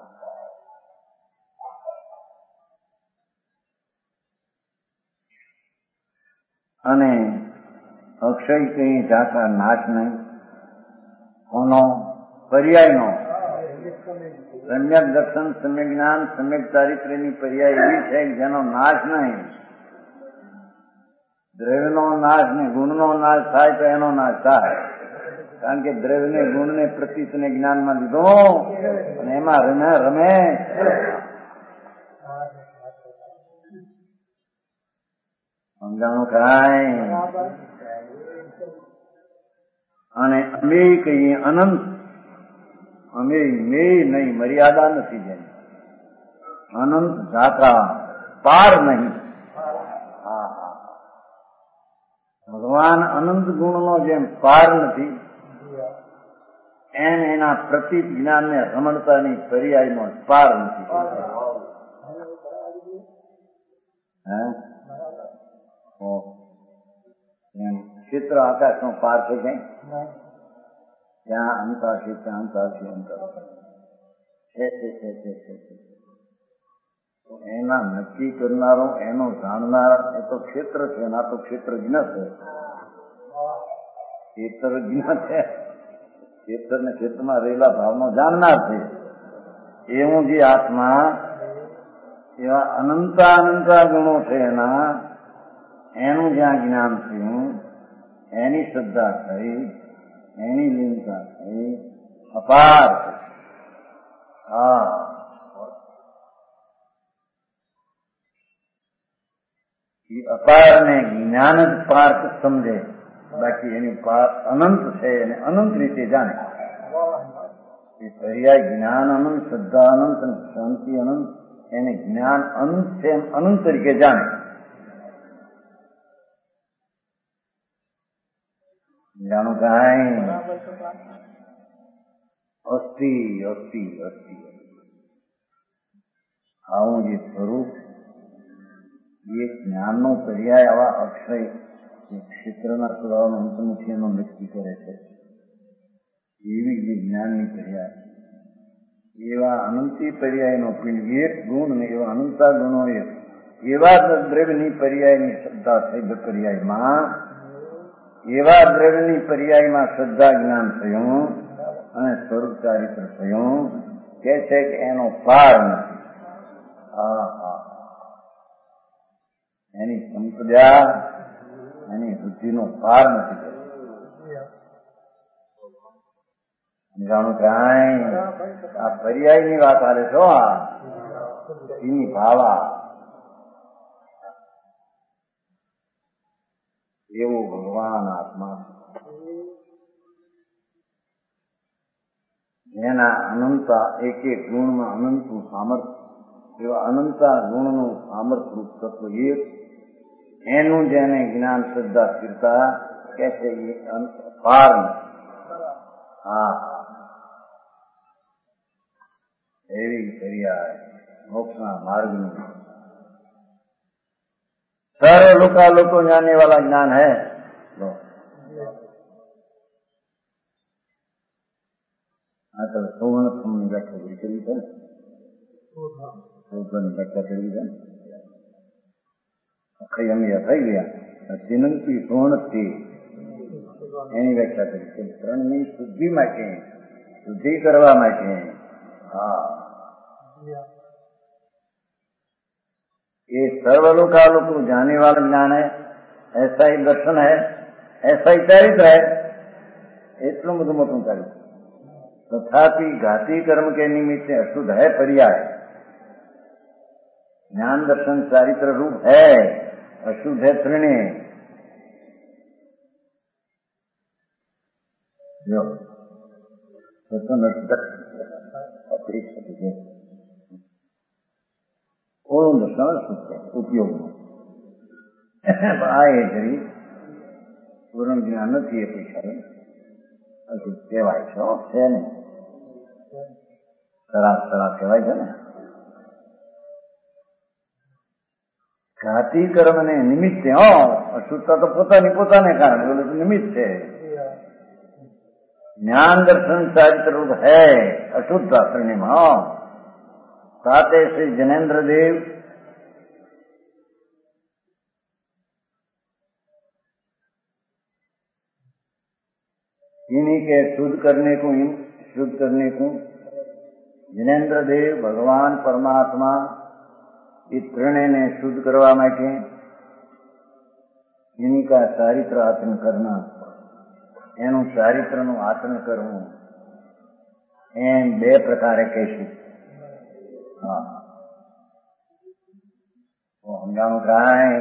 અને અક્ષય કઈ જાતા નાશ નહીં. કોનો? પર્યાયનો. સમ્યક દર્શન, સમ્યક જ્ઞાન, સમ્યક ચારિત્ર્યની પર્યાય એવી છે જેનો નાશ નહીં. દ્રવ્યનો નાશ ને ગુણનો નાશ થાય તો એનો નાશ થાય. કારણ કે દ્રવ્યને ગુણને પ્રતીતને જ્ઞાનમાં લીધો અને એમાં રમે રમે સમજાણું કાંઈ? અને અમે કહીએ અનંત. અમે મે નહીં, મર્યાદા નથી જેની. અનંત જાતા પાર નહીં. ભગવાન અનંત ગુણનો જેમ પાર નથી એમ એના પ્રતીત જ્ઞાનને રમણતાની પર્યાયનો પાર નથી. ક્ષેત્ર આકાશ નો પાર છે કઈ? ત્યાં અંતર છે, ત્યાં અંતર છે, અંતર છે. એના નક્કી કરનારો, એનો જાણનાર એ તો ક્ષેત્ર છે. એના તો ક્ષેત્રજ્ઞ છે. ક્ષેત્રજ્ઞ છે. ક્ષેત્ર ને ક્ષેત્રમાં રહેલા ભાવનો જાણનાર છે. એવું જે આત્મા એવા અનંતા અનંતા ગુણો છે એના, એનું જ્યાં જ્ઞાન થયું, એની શ્રદ્ધા થઈ, એની લીનતા થઈ, અપાર. હા અપાર ને જ્ઞાન જ પાર સમજે. બાકી એની પાર અનંત છે એને અનંત રીતે જાણે. એ પર્યાય જ્ઞાન અનંત, શ્રદ્ધા અનંત અને શાંતિ અનંત. એને જ્ઞાન અનંત છે એમ અનંત તરીકે જાણે. જાણું કાંઈ? અસ્થિ અસ્થિ અસ્થિ આવું જે સ્વરૂપ એ જ્ઞાનનો પર્યાય આવા અક્ષય ક્ષેત્રના સ્વભાવનો અંતમુખી એનો નક્કી કરે છે. એવી જે જ્ઞાનની પર્યાય એવા અનંતી પર્યાયનો પિંડ એક ગુણ ને એવા અનંતા ગુણો એવા દ્રવ્યની પર્યાયની શ્રદ્ધા થઈ પર્યાયમાં, એવા દ્રવ્યની પર્યાયમાં શ્રદ્ધા જ્ઞાન થયું અને સ્વરૂપ ચારિત્ર થયું. કે છે કે એનો પાર નથી. હા હા એની સંપદા, એની બુદ્ધિનો પાર નથી. જાણું કાંઈ? આ પર્યાયની વાત આવે છો. આ એની ભાવા એવું ભગવાન આત્મા જેના અનંતા એક એક ગુણમાં અનંતનું સામર્થ્ય, એવા અનંતા ગુણનું સામર્થ્યરૂપ તત્વ એક, એનું જેને જ્ઞાન શ્રદ્ધા સ્થિરતા કે છે એ પાર. હા એવી પર્યાય મોક્ષના માર્ગનું सारे लोका लोको जाने वाला ज्ञान है. આ તો સૌવર્ણની વ્યાખ્યા કરી છે, સૌવર્ણની વ્યાખ્યા કરી છે. ખયમ્ય થઈ ગયા તિનંતી પૂર્ણથી એની વ્યાખ્યા કરી છે. ત્રણની શુદ્ધિ માટે, શુદ્ધિ કરવા માટે. હા, ये सर्वलोकालोक जाने वाला ज्ञान है, ऐसा ही दर्शन है, ऐसा ही चरित्र है. એટલું બધું મોટું ચરિત્ર. तथापि घाती कर्म के निमित्त अशुद्ध है पर्याय. ज्ञान दर्शन चारित्र रूप है, अशुद्ध है त्रिणय. जो ઓળું દર્શન શુદ્ધ છે ઉપયોગમાં. આ એ જરી પૂર્ણ જ્ઞાન નથી એ પૈસા હજુ કહેવાય છે. છે ને સરાસ સરાસ કહેવાય છે ને. ઘાતી કર્મ ને નિમિત્તે હો અશુદ્ધતા તો પોતાની પોતાને કારણે બોલે નિમિત્ત છે. જ્ઞાન દર્શન ચારિત્ર રૂપ है अशुद्ध श्रेणीમાં. साते श्री जनेन्द्र देव इन्हीं के शुद्ध करने को शुद्ध करने को जनेन्द्र देव भगवान परमात्मा इस त्रणय ने शुद्ध करवा માટે इन्हीं का चारित्र आचरण करना, એનું ચારિત્રનું આચરણ કરવું એમ બે પ્રકારે કહીશું. હા, સમજાણું કાંઈ?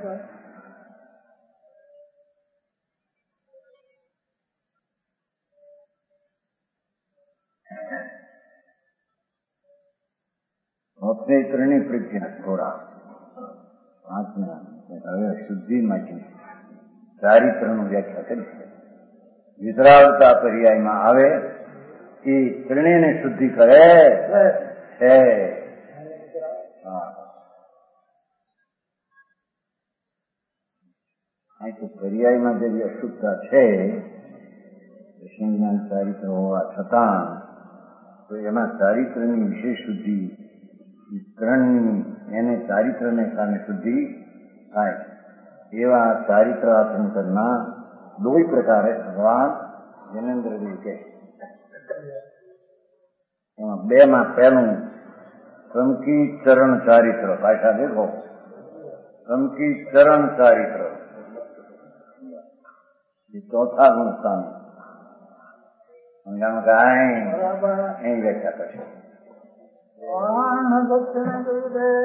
अपने ત્રણેય પ્રજ્ઞા થોડા આત્મા હવે શુદ્ધિ માટે ચારિત્રનું વ્યાખ્યા કરી છે. વિતરાવતા પર્યાયમાં આવે એ ત્રણેયને શુદ્ધિ કરે છે. તો પર્યાયમાં જે અશુદ્ધતા છે કૃષ્ણ જ્ઞાન ચારિત્ર હોવા છતાં તો એમાં ચારિત્રની વિશેષ શુદ્ધિ ત્રણની એને ચારિત્રને કારણે શુદ્ધિ થાય. એવા ચારિત્ર આચરણ કરનાર दो ही प्रकार है भगवान जनेन्द्र देव के. बे में पहलू क्रमकी चरण चारित्र. भाषा देखो, क्रमकी चरण चारित्र चौथा गुण स्थान व्याख्या कर. दक्षिण